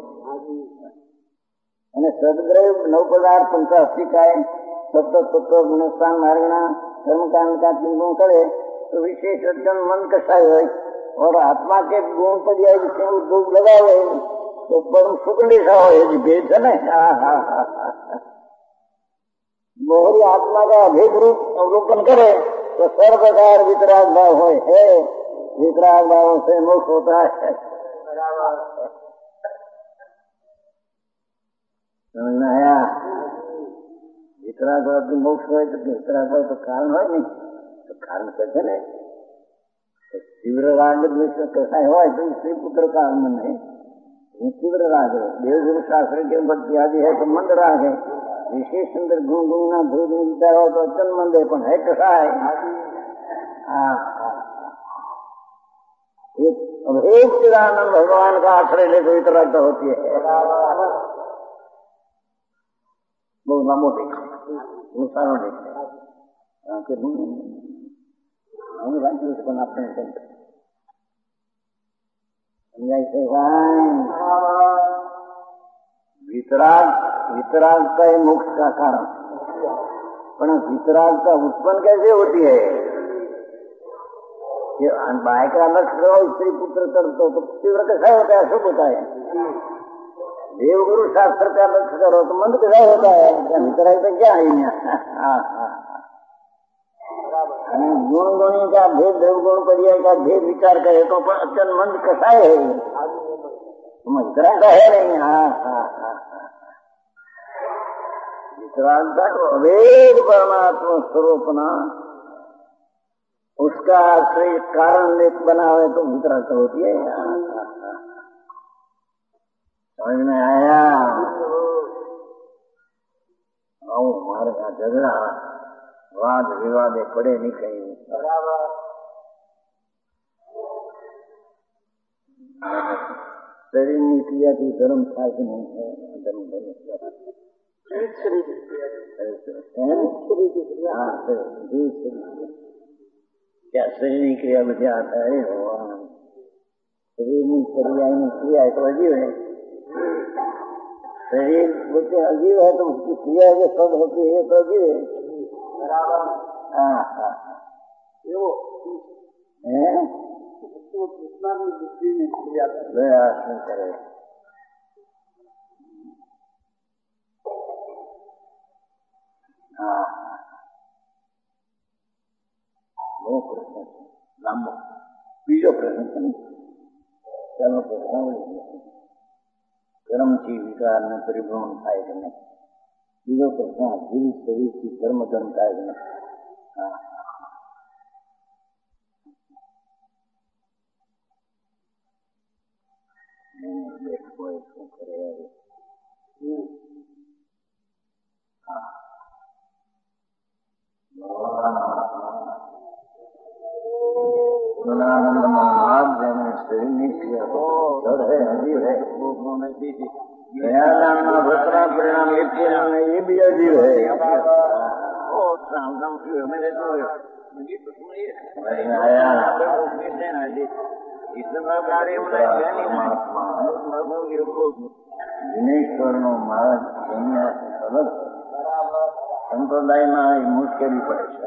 અને સદગ્રહ નવ પદાર્થ પંચાશી કાય સપ્ત તત્વ ગુણસ્થાન માર્ગના કર્મકાंड का चिंतन करे तो विशेष अर्जन मन कसाय हो और आत्मा के गुण पर्याय विषय उद्योग लगावे तो परम सुख निशा हो भेद है ना मोहरी आत्मा का भेद रूप अवलोकन करे तो सर्व प्रकार वितराग भाव हो है वितराग भाव से मोक्ष होता है। समझ में आया वितराग भाव की मोक्ष हो तो वितराग भाव तो कारण हो नहीं तो कारण कैसे नहीं तीव्र राग कैसा हो तो स्त्री पुत्र का मन है तीव्र राग है देवगुरु शास्त्र के भक्ति आदि है तो मंद राग है विशेष सुंदर गुण गुणना भेद विचार हो तो अचन मंद है पण है कैसा है एक अभेद चिदानंद भगवान का आश्रय लेकर वितरागता होती है। बहुत लंबो देखे सारो देखे हम राज्य से बनाते हैं वितराग वितरागता है मोक्ष का कारण पर वितरागता उत्पन्न कैसे होती है कि बाह्य का लक्ष्य करो स्त्री पुत्र करते तो तीव्र कैसा होता है शुभ होता है देवगुरु शास्त्र का लक्ष्य करो तो मंद कैसा होता है वितरागता क्या है गुण गुणी का भेद देवगुण पर्याय का भेद विचार करे तो अचन मंद कसाय है वितरागता है नहीं। हाँ हाँ हाँ वितरागता को अभेद परमात्मा स्वरूपना उसका आश्रय कारण लेख बनावे तो वितरागता होती है। समझ में आया हमारे यहाँ झगड़ा वाद विवाद पड़े नहीं कहीं शरीर ની ક્રિયાથી ધર્મ થાય કે નહીં ધર્મ ધર્મ ત્યાં શરીરની ક્રિયા બધી આધારે શરીરની પર્યાયની ક્રિયા તો અજીવ है शरीर बोलते अजीब है तो उसकी क्रिया जो सब होती है तो अजीब है बराबर हाँ हाँ वो है कितना भी बुद्धि में क्रिया करे हाँ वो प्रश्न लांबो बीजो प्रश्न चलो प्रश्न कर्मથી વિકારને પરિભ્રમણ થાય કે નહીં બીજો પ્રશ્ન જીવ શરીરથી કર્મ ધર્મ થાય કે નહીં શું કરે શરીરની ક્રિયા જડ है अजीब है दयादान भ्रष्टा परिणाम ये भी अजीब है દિનેશ્વર નો માર્ગ સરસ સંપ્રદાયમાં મુશ્કેલી પડે છે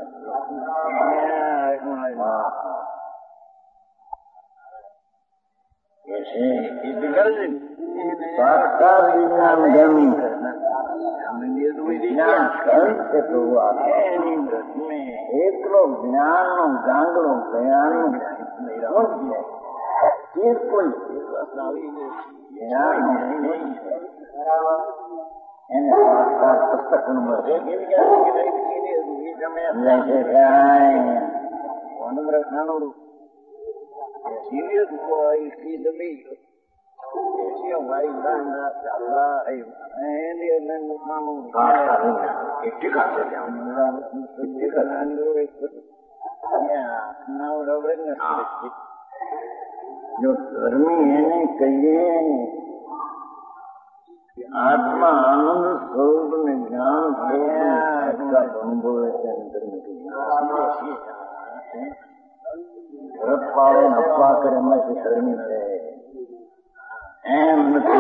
साक्षात विज्ञान धर्म विज्ञान से तो एक लोग ज्ञान नो गांगड़ो ज्ञान नो चीज कोई ज्ञान साक्षात पुस्तक serious boy, see the meat. See a white man, and the men of Mamu. It took us down. It took us under it. Yeah, now the witness. जो धर्मी है ने कहिए आत्मा आनंद स्वरूप में ज्ञान का अनुभव है अंदर में ભરત પાડે અપવા કરે એમાંથી ધર્મી છે એમ નથી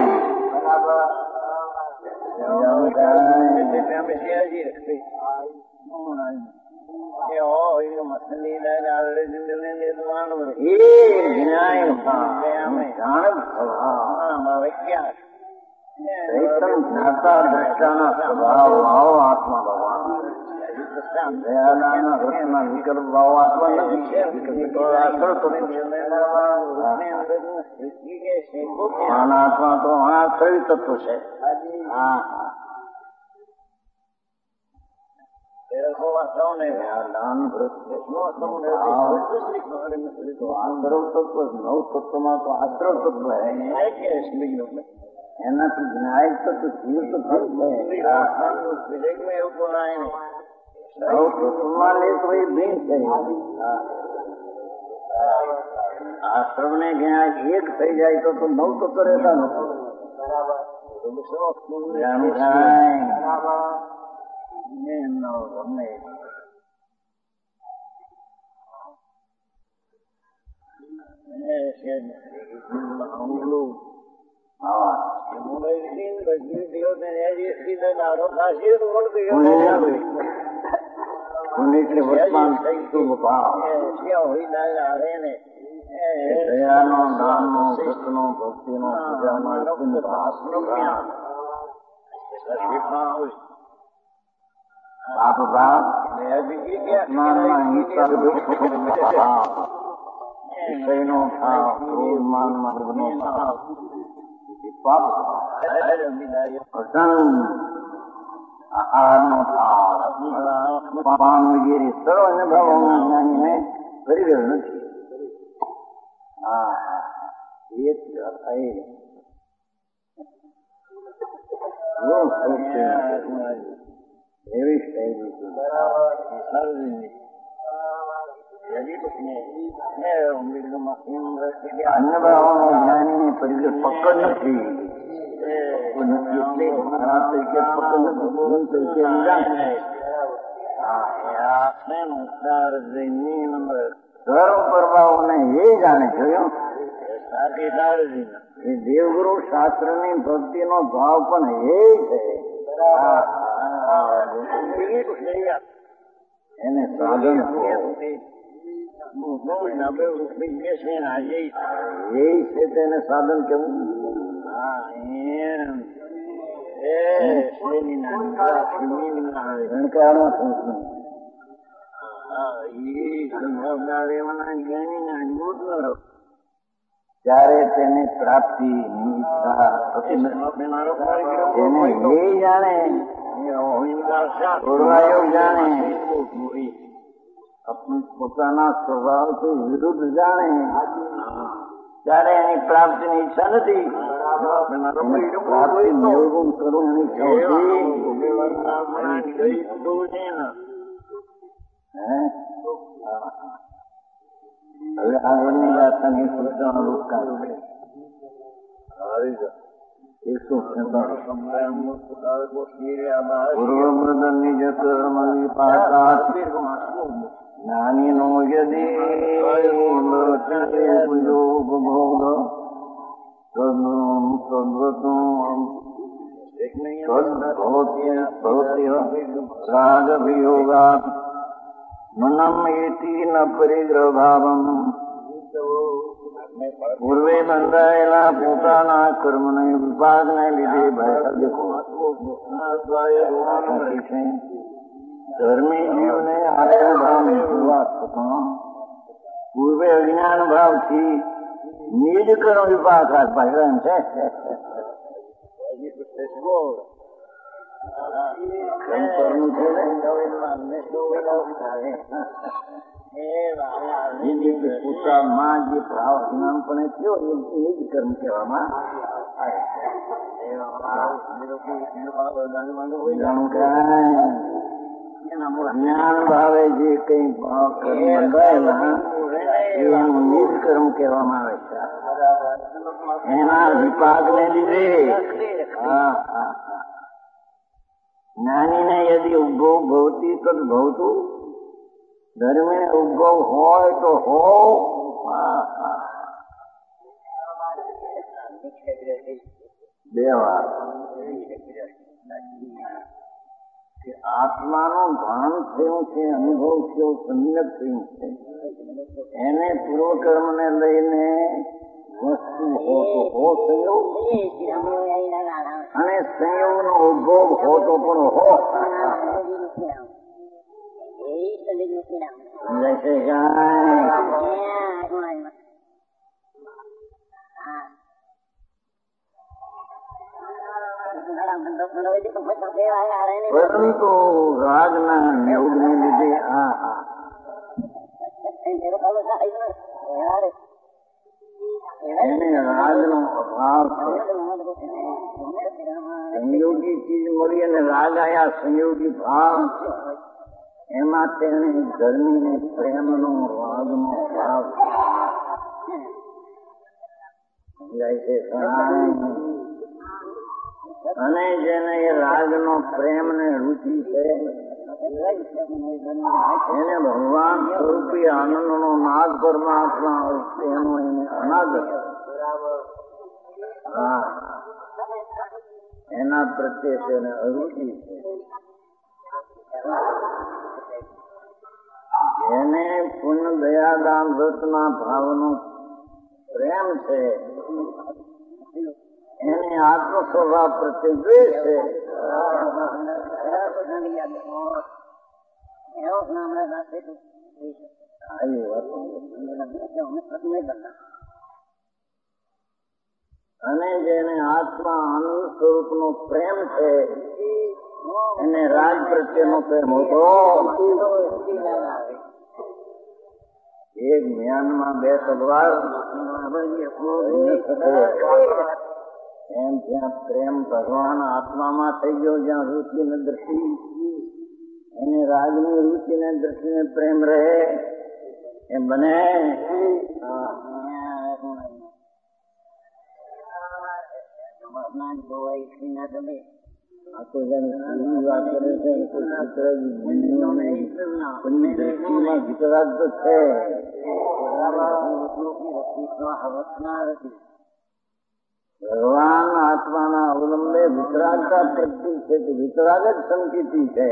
જ્ઞાતા દ્રષ્ટાના સ્વભાવ ભાવ આત્મા ભગવાન દયાના વૃત્તના વિકલ્પ ભાવ આત્મા નથી આત્મા તો આશ્રય તત્વ છે હા આશ્રવ તત્વ નવ તત્વમાં તો આશ્રવ તત્વ એનાથી જ્ઞાય તત્વ જીવ તત્વ આશ્રમ ને જ્ઞાન એક થઈ જાય તો નવ તત્વ રહેતા નથી એટલે વર્તમાન શુભ ભાવ દયાનો દાનનો ભક્તનો ભક્તિનો પૂજાનો પાપ ભાવ વિષયનો ભાવ ક્રોધ માન મર્દનો ભાવ પાપ આહારનો ભાવ પાન વગેરે સર્વ અનુભવોના જ્ઞાનીને કરી ગયો નથી હા એક થઈ એવી શૈલી અન્ય ભાવોનો જ્ઞાનીને પરિગ્રહ પકડ નથી એટલે ખરાબ તરીકે પકડ નથી તરીકે સર્વ પ્રભાવોને એ જાણે જોયું એ દેવગુરુ શાસ્ત્ર ની ભક્તિ નો ભાવ પણ એ છે. એને સાધન એ છે તેને સાધન કેવું? ત્યારે તેને પ્રાપ્તિ તેને એ જાણે પૂર્વાયોગ જાણે પોતાના સ્વભાવથી વિરુદ્ધ જાણે ત્યારે એની પ્રાપ્તિની ઈચ્છા નથી. પ્રાપ્તિ મેળવું કરવું એની હવે આગળની જાતની સૂચનાનો રૂપ કાઢે પૂર્વમૃદની જકર્મ વિપાકા જ્ઞાની નો યદી રાગવિયોગાત મનમ એતી ન પરિગ્રહ ભાવમ પૂર્વે બંધાયેલા પોતાના કર્મને વિભાગને લીધે ધર્મી જીવને આત્મભાવની શરૂઆત થતા પૂર્વે અજ્ઞાન ભાવથી નિજ કર્મ વિભાગ ભાગ્યા છે. પુત્રમાં જે ભાવ ઇનામપણે થયો એ જ કર્મ કહેવામાં જ્ઞાન ભાવે જે કઈ ભાવ કર્મ બંધાયેલા એનું નિજ કર્મ કહેવામાં આવે છે. એના વિપાકને લીધે હા હા જ્ઞાનીને યદિ ઉદ્ભવ ભવતી તદ ભવતું ધર્મે ઉદ્ભવ હોય તો હો. બે વાત આત્માનું ભાન થયું છે, અનુભવ થયો, સમ્યક થયું છે. એને પૂર્વકર્મ ને લઈને વસ્તુ હો તો હો સંયોગ અને સંયોગ નો ઉદ્ભવ હો તો પણ હો. પરંતુ રાગના યોગ ને લીધે આ એને રાગનો અભાવ છે. સંયોગી ચીજ મળી અને રાગ આયા સંયોગી ભાવ એમાં તેને ધર્મીને પ્રેમનો રાગનો ભાવ સમજાય છે. અને જેને એ રાગનો પ્રેમ ને રુચિ છે એને ભગવાન સ્વરૂપી આનંદ નો નાદ પરમાત્મા એનો એને અનાદર હા એના પ્રત્યે તેને અરુચિ છે. જેને પુણ્ય દયા દાન વ્રતના ભાવનો પ્રેમ છે એને આત્મ સ્વભાવ પ્રત્યે દ્વેષ છે. અને જેને આત્મા આનંદ સ્વરૂપ નો પ્રેમ છે એને રાગ પ્રત્યેનો પ્રેમ હતો. એક જ્ઞાનમાં બે તલવાર એમ જ્યાં પ્રેમ ભગવાન આત્મામાં થઈ ગયો, જ્યાં રુચિ ને દ્રષ્ટિ એને રાગની રુચિ ને દ્રષ્ટિ ને પ્રેમ રહે એમ બને. આ તો વાત કરે છે દ્રષ્ટિમાં વિતરાગ તો છે ભગવાન આત્માના અવલંબે વિતરાગતા પ્રગતિ છે તે વિતરાગ જ સંકિતિ છે.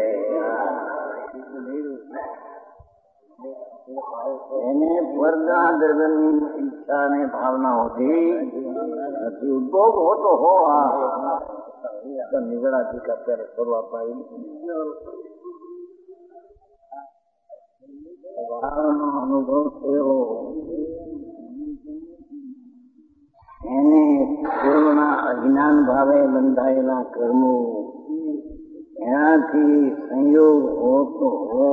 એને પરદા દર્શનની ઈચ્છા ને ભાવના હોતી નથી. ઉદ્ભોગ હોતો હો આ નિગળાથી અત્યારે શરૂઆત આવી ભાવનો અનુભવ થયો. એને પૂર્વના અજ્ઞાન ભાવે બંધાયેલા કર્મો એનાથી સંયોગ હોતો હો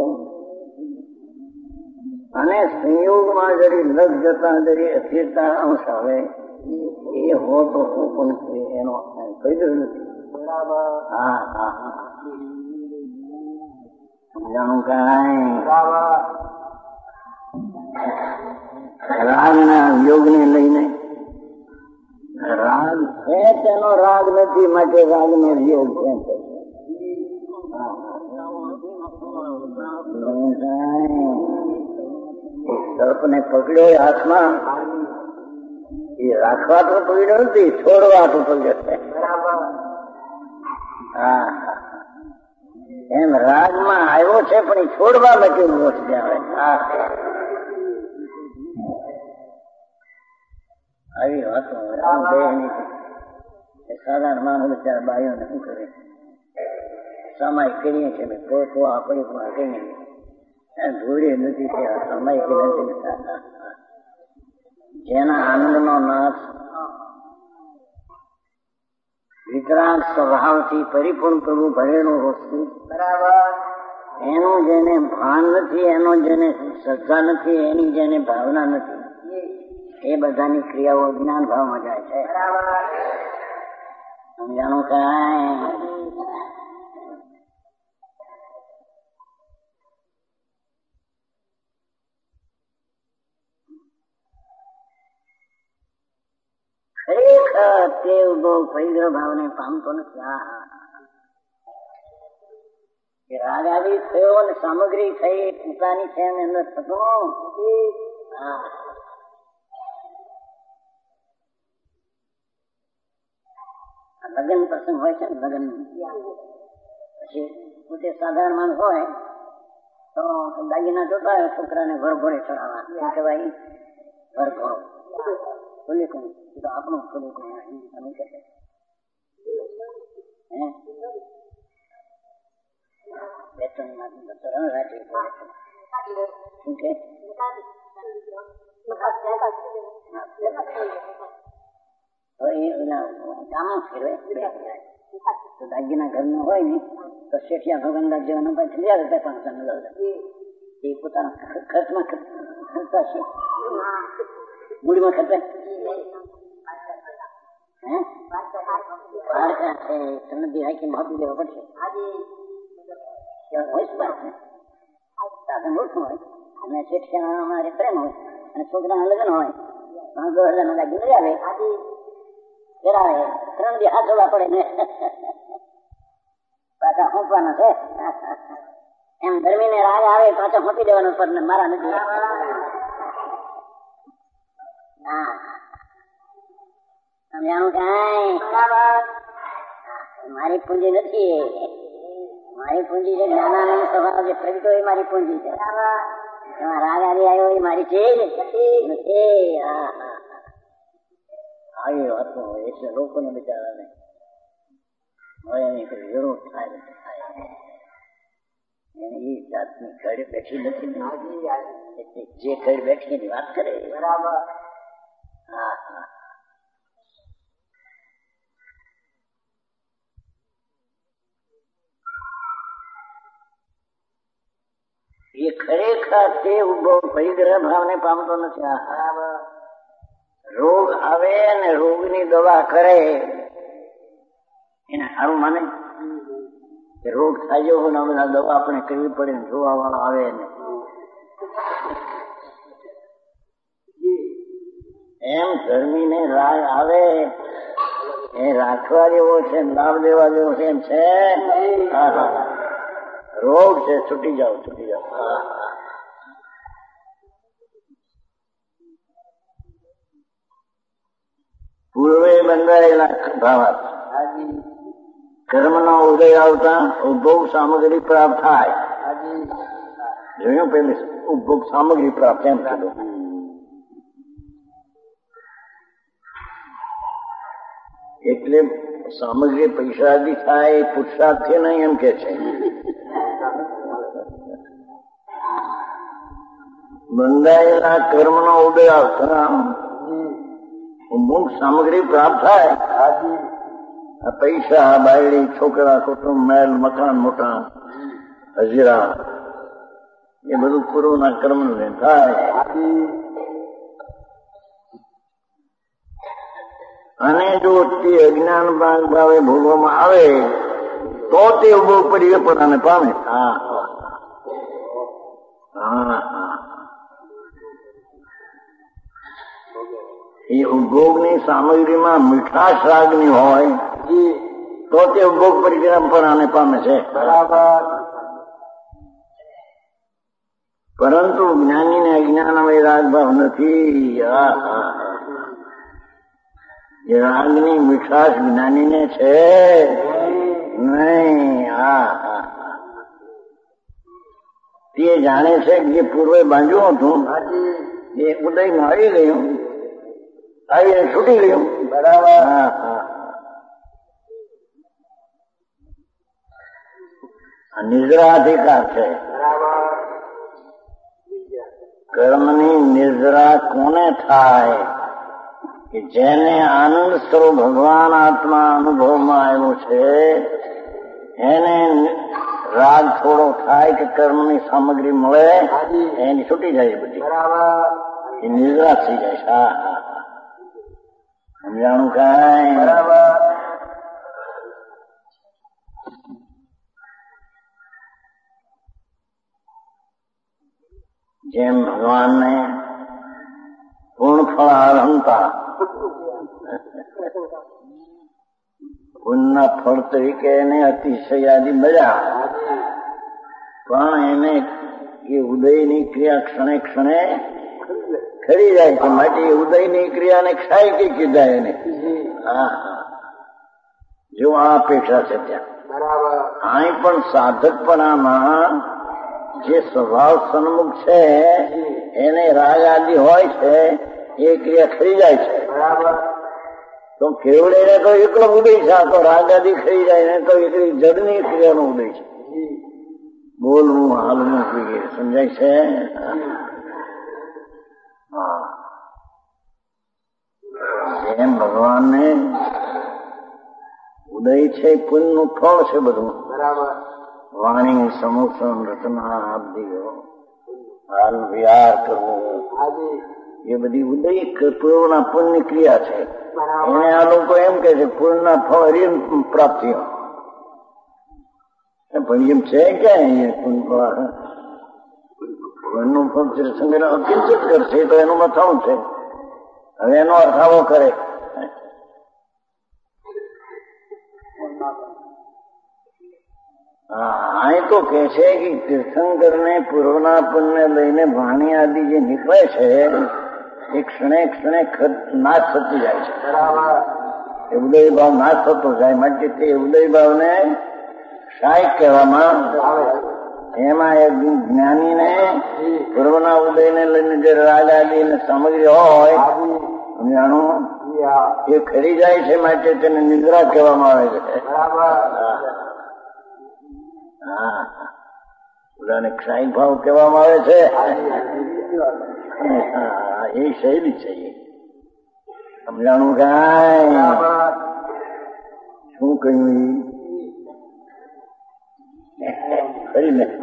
અને સંયોગમાં જરી લગ જતા જરી અસ્થિરતા અંશ આવે એ હોતો હો પણ એનો કહ્યું નથી. હા હા હા સમજાણું કાંઈ રાગના યોગને લઈને રાગ છે તેનો રાગ નથી માટે રાગનો યોગ છે. સર્પને પકડ્યો હાથમાં એ રાખવા તો પકડ્યો નથી, છોડવા તો પકડ્યો. હા એમ રાગમાં આવ્યો છે પણ એ છોડવા માટે ઉભો છે. આવી વાતો સાધારણ માનવ બિચારા બાઈઓને શું કરે સમય કરીએ છીએ પોતો આપણી પણ કહીએ ધોળે નથી ત્યાં સમય કે નથી. જેના આનંદનો નાશ વિતરાગ સ્વભાવથી પરિપૂર્ણ કરવું ભરેલું વસ્તુ એનું જેને ભાન નથી, એનો જેને શ્રદ્ધા નથી, એની જેને ભાવના નથી એ બધાની ક્રિયાઓ જ્ઞાન ભાવમાં જાય છે. સમજાણું કાંઈ ખરેખર તે ઉભો પરિગ્રહ ભાવને પામતો નથી. રાગ આદિ થયો અને સામગ્રી થઈ પોતાની છે એની અંદર થતો લગ્ન પ્રસંગ હોય છે ને લગ્ન પછી પોતે સાધારણ માણસ હોય તો દાગીના જોતા હોય છોકરાને ભરભરે ચડાવવા શું કહેવાય ભરભરો ખુલ્લી કોણ તો આપણું ખુલ્લી કોણ અમે કે બે ત્રણ રાખવી પડે શું કે દાગીના ઘરનું હોય ને તો શેઠિયા ભગવાન જેવાનો પછી લ્યા હતા પાંચસો એ પોતાના ખર્ચમાં ખર્ચા છે મૂડીમાં ખર્ચા હે સનદી હાકી આપી દેવા પડશે. સાધન ઓછું હોય અને શેઠિયા અમારે પ્રેમ હોય અને છોકરાના લગ્ન હોય પાંચ દસ હજાર ના દાગી લઈ આવે ફેરાવે ત્રણ દી હાથ જોવા પડે ને પાછા હોંપવાના છે એમ ગરમીને રાગ આવે પાછા હોંપી દેવાનો પર મારા નથી. સમજાણું કાંઈ મારી પૂંજી નથી, મારી પૂંજી છે જ્ઞાનાનંદ સ્વભાવ જે પ્રગટો એ મારી પૂંજી છે. એમાં રાગ આદિ આવ્યો એ મારી છે નથી. આવી વાતો હોય એટલે લોકોને બિચારાને હવે એની કોઈ જરૂર થાય થાય એને એ જાતની ઘડી બેઠી નથી એટલે જે ઘડી બેઠી એની વાત કરે બરાબર. હા હા એ ખરેખર તે ઉભો પરિગ્રહ ભાવને પામતો નથી. રોગ આવે ને રોગની દવા કરે એને સારું માને કે રોગ થાય હોય ને બધા દવા આપણે કરવી પડે ને જોવા વાળો આવે ને એમ ધર્મીને રાગ આવે એ રાખવા જેવો છે લાભ દેવા જેવો છે એમ છે. રોગ છે છૂટી જાઓ છૂટી જાઓ. પૂર્વે બંધાયેલા ભાવાર્થ હાજી કર્મનો ઉદય આવતા ઉપભોગ સામગ્રી પ્રાપ્ત થાય. હાજી જોયું પેલી ઉપભોગ સામગ્રી પ્રાપ્ત એમ કીધું. એટલે સામગ્રી પૈસાથી થાય એ પુરુષાર્થથી નહીં એમ કે છે. બંધાયેલા કર્મનો ઉદય આવતા ઉપભોગ સામગ્રી પ્રાપ્ત થાય. હાજી આ પૈસા, બાયડી, છોકરા, કુટુંબ, મહેલ, મકાન, મોટા હજીરા એ બધું પૂર્વના કર્મ ને થાય. હાજી અને જો તે અજ્ઞાન ભાવે ભોગવવામાં આવે તો તે ઉપભોગ પરિવર્તન પામે. હા હા હા એ ઉપભોગની સામગ્રીમાં મીઠાશ રાગની હોય તો તે ઉપભોગ પરિવર્તન પામે છે. બરાબર પરંતુ જ્ઞાની ને અજ્ઞાન હવે રાગભાવ નથી. એ રાગની મીઠાશ જ્ઞાનીને છે નહીં. હા હા તે જાણે છે કે જે પૂર્વે બાંધ્યું હતું હાજી એ ઉદયમાં આવી ગયું, આવીને છૂટી ગયું. બરાબર હા હા નિદ્રાધિકાર છે. બરાબર કર્મની નિદ્રા કોને થાય કે જેને આનંદ સ્વરૂપ ભગવાન આત્મા અનુભવમાં આવ્યો છે એને રાગ થોડો થાય કે કર્મની સામગ્રી મળે એની છૂટી જાય બધી. બરાબર એ નિદ્રા થઈ જાય છે. હા હા હા સમજાણું કાંઈ? બરાબર જેમ ભગવાનને પૂર્ણ ફળ અર્હંતા પુણ્યના ફળ તરીકે એને અતિશયાદી મજા, પણ એને એ ઉદયની ક્રિયા ક્ષણે ક્ષણે ખરી જાય છે. માટે એ ઉદયની ક્રિયાને ક્ષાય કઈ કીધા એને. હા હા જો આ અપેક્ષા છે ત્યાં. બરાબર અહીં પણ સાધકપણામાં જે સ્વભાવ સન્મુખ છે એને રાગ આદિ હોય છે એ ક્રિયા ખરી જાય છે. બરાબર તો કેવડે તો એકલો ઉદય છે. આ તો રાગ આદિ ખરી જાય ને તો એકલી જડની ક્રિયાનો ઉદય છે. બોલવું, હાલવું વગેરે સમજાય છે. હા જેમ ભગવાનને ઉદય છે પુણ્યનું ફળ છે બધું. બરાબર વાણી, સમોસન, રચના, આબ્દીઓ, હાલ વિહાર કરવો હાજી એ બધી ઉદય પૂર્વના પુણ્ય ક્રિયા છે. બરાબર એને આ લોકો એમ કે છે પૂર્ણના ફળ હરિ પ્રાપ્તિઓ. પણ એમ છે ક્યાં પુણ્યનું ફળ તીર્થંકર અકિંચિત કરશે તો એનું મથાણું છે. હવે એનો અર્થ આવો કરે. અહીં તો કે છે કે તીર્થંકરને પૂર્વના પુણ્ય લઈને વાણી આદિ જે નીકળે છે એ ક્ષણે ક્ષણે નાશ થતી જાય છે. બરાબર એ ઉદય ભાવ નાશ થતો જાય. માટે તે ઉદય ભાવને ક્ષાય કહેવામાં આવે. એમાં એક જ્ઞાનીને પૂર્વના ઉદયને લઈને જે રાગ આદિ સામગ્રી હોય જાણું એ ખરી જાય છે. માટે તેને નિદ્રા કહેવામાં આવે છે. બરાબર હા બધાને ક્ષાય ભાવ કહેવામાં આવે છે. હા એ શૈલી છે. સમજાણું કાંઈ? શું કહ્યું ખરી ને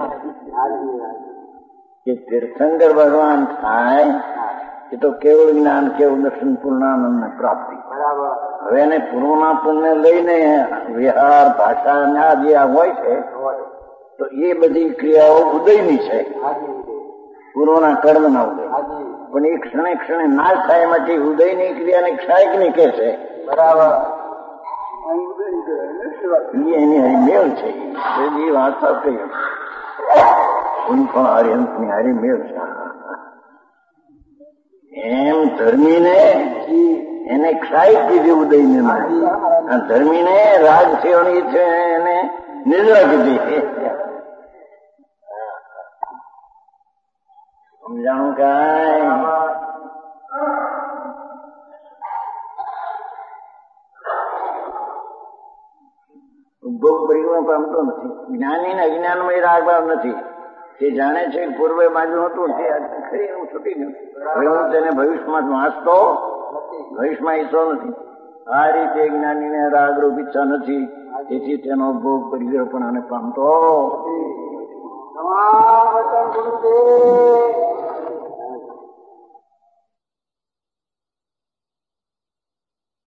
કે તીર્થંકર ભગવાન થાય એ તો કેવળ જ્ઞાન, કેવળ દર્શન, પૂર્ણાનંદ ને પ્રાપ્તિ. બરાબર હવે એને પૂર્વના પુણ્ય લઈને વિહાર, ભાષા ને આ જે હોય છે તો એ બધી ક્રિયાઓ ઉદયની છે, પૂર્વના કર્મના ઉદય. પણ એ ક્ષણે ક્ષણે નાશ થાય માટે ઉદયની ક્રિયાને ક્ષાયકની કહે છે. બરાબર એની હરિમેળ છે. એ વાત કહી પણ હરિહંસની હરિમેળ છે. એમ ધર્મીને એને ક્ષાયિક કીધી ઉદયને આ ધર્મીને રાગ સેવની છે એને નિદ્રા કીધી. સમજાણું કાંઈ? ઉપભોગ પરિક્રમા પામતો નથી. જ્ઞાની ને અજ્ઞાનમાં રાગ ભાવ નથી. તે જાણે છે પૂર્વે બાજુ હતું તે ખરી હું છૂટી ગયું. હવે હું તેને ભવિષ્યમાં વાંચતો ભવિષ્યમાં ઈચ્છો નથી. આ રીતે જ્ઞાનીને રાગરૂપ ઈચ્છા નથી. તેથી તેનો ભોગ પરિગ્રહ પણ આને પામતો. ગુરુદેવ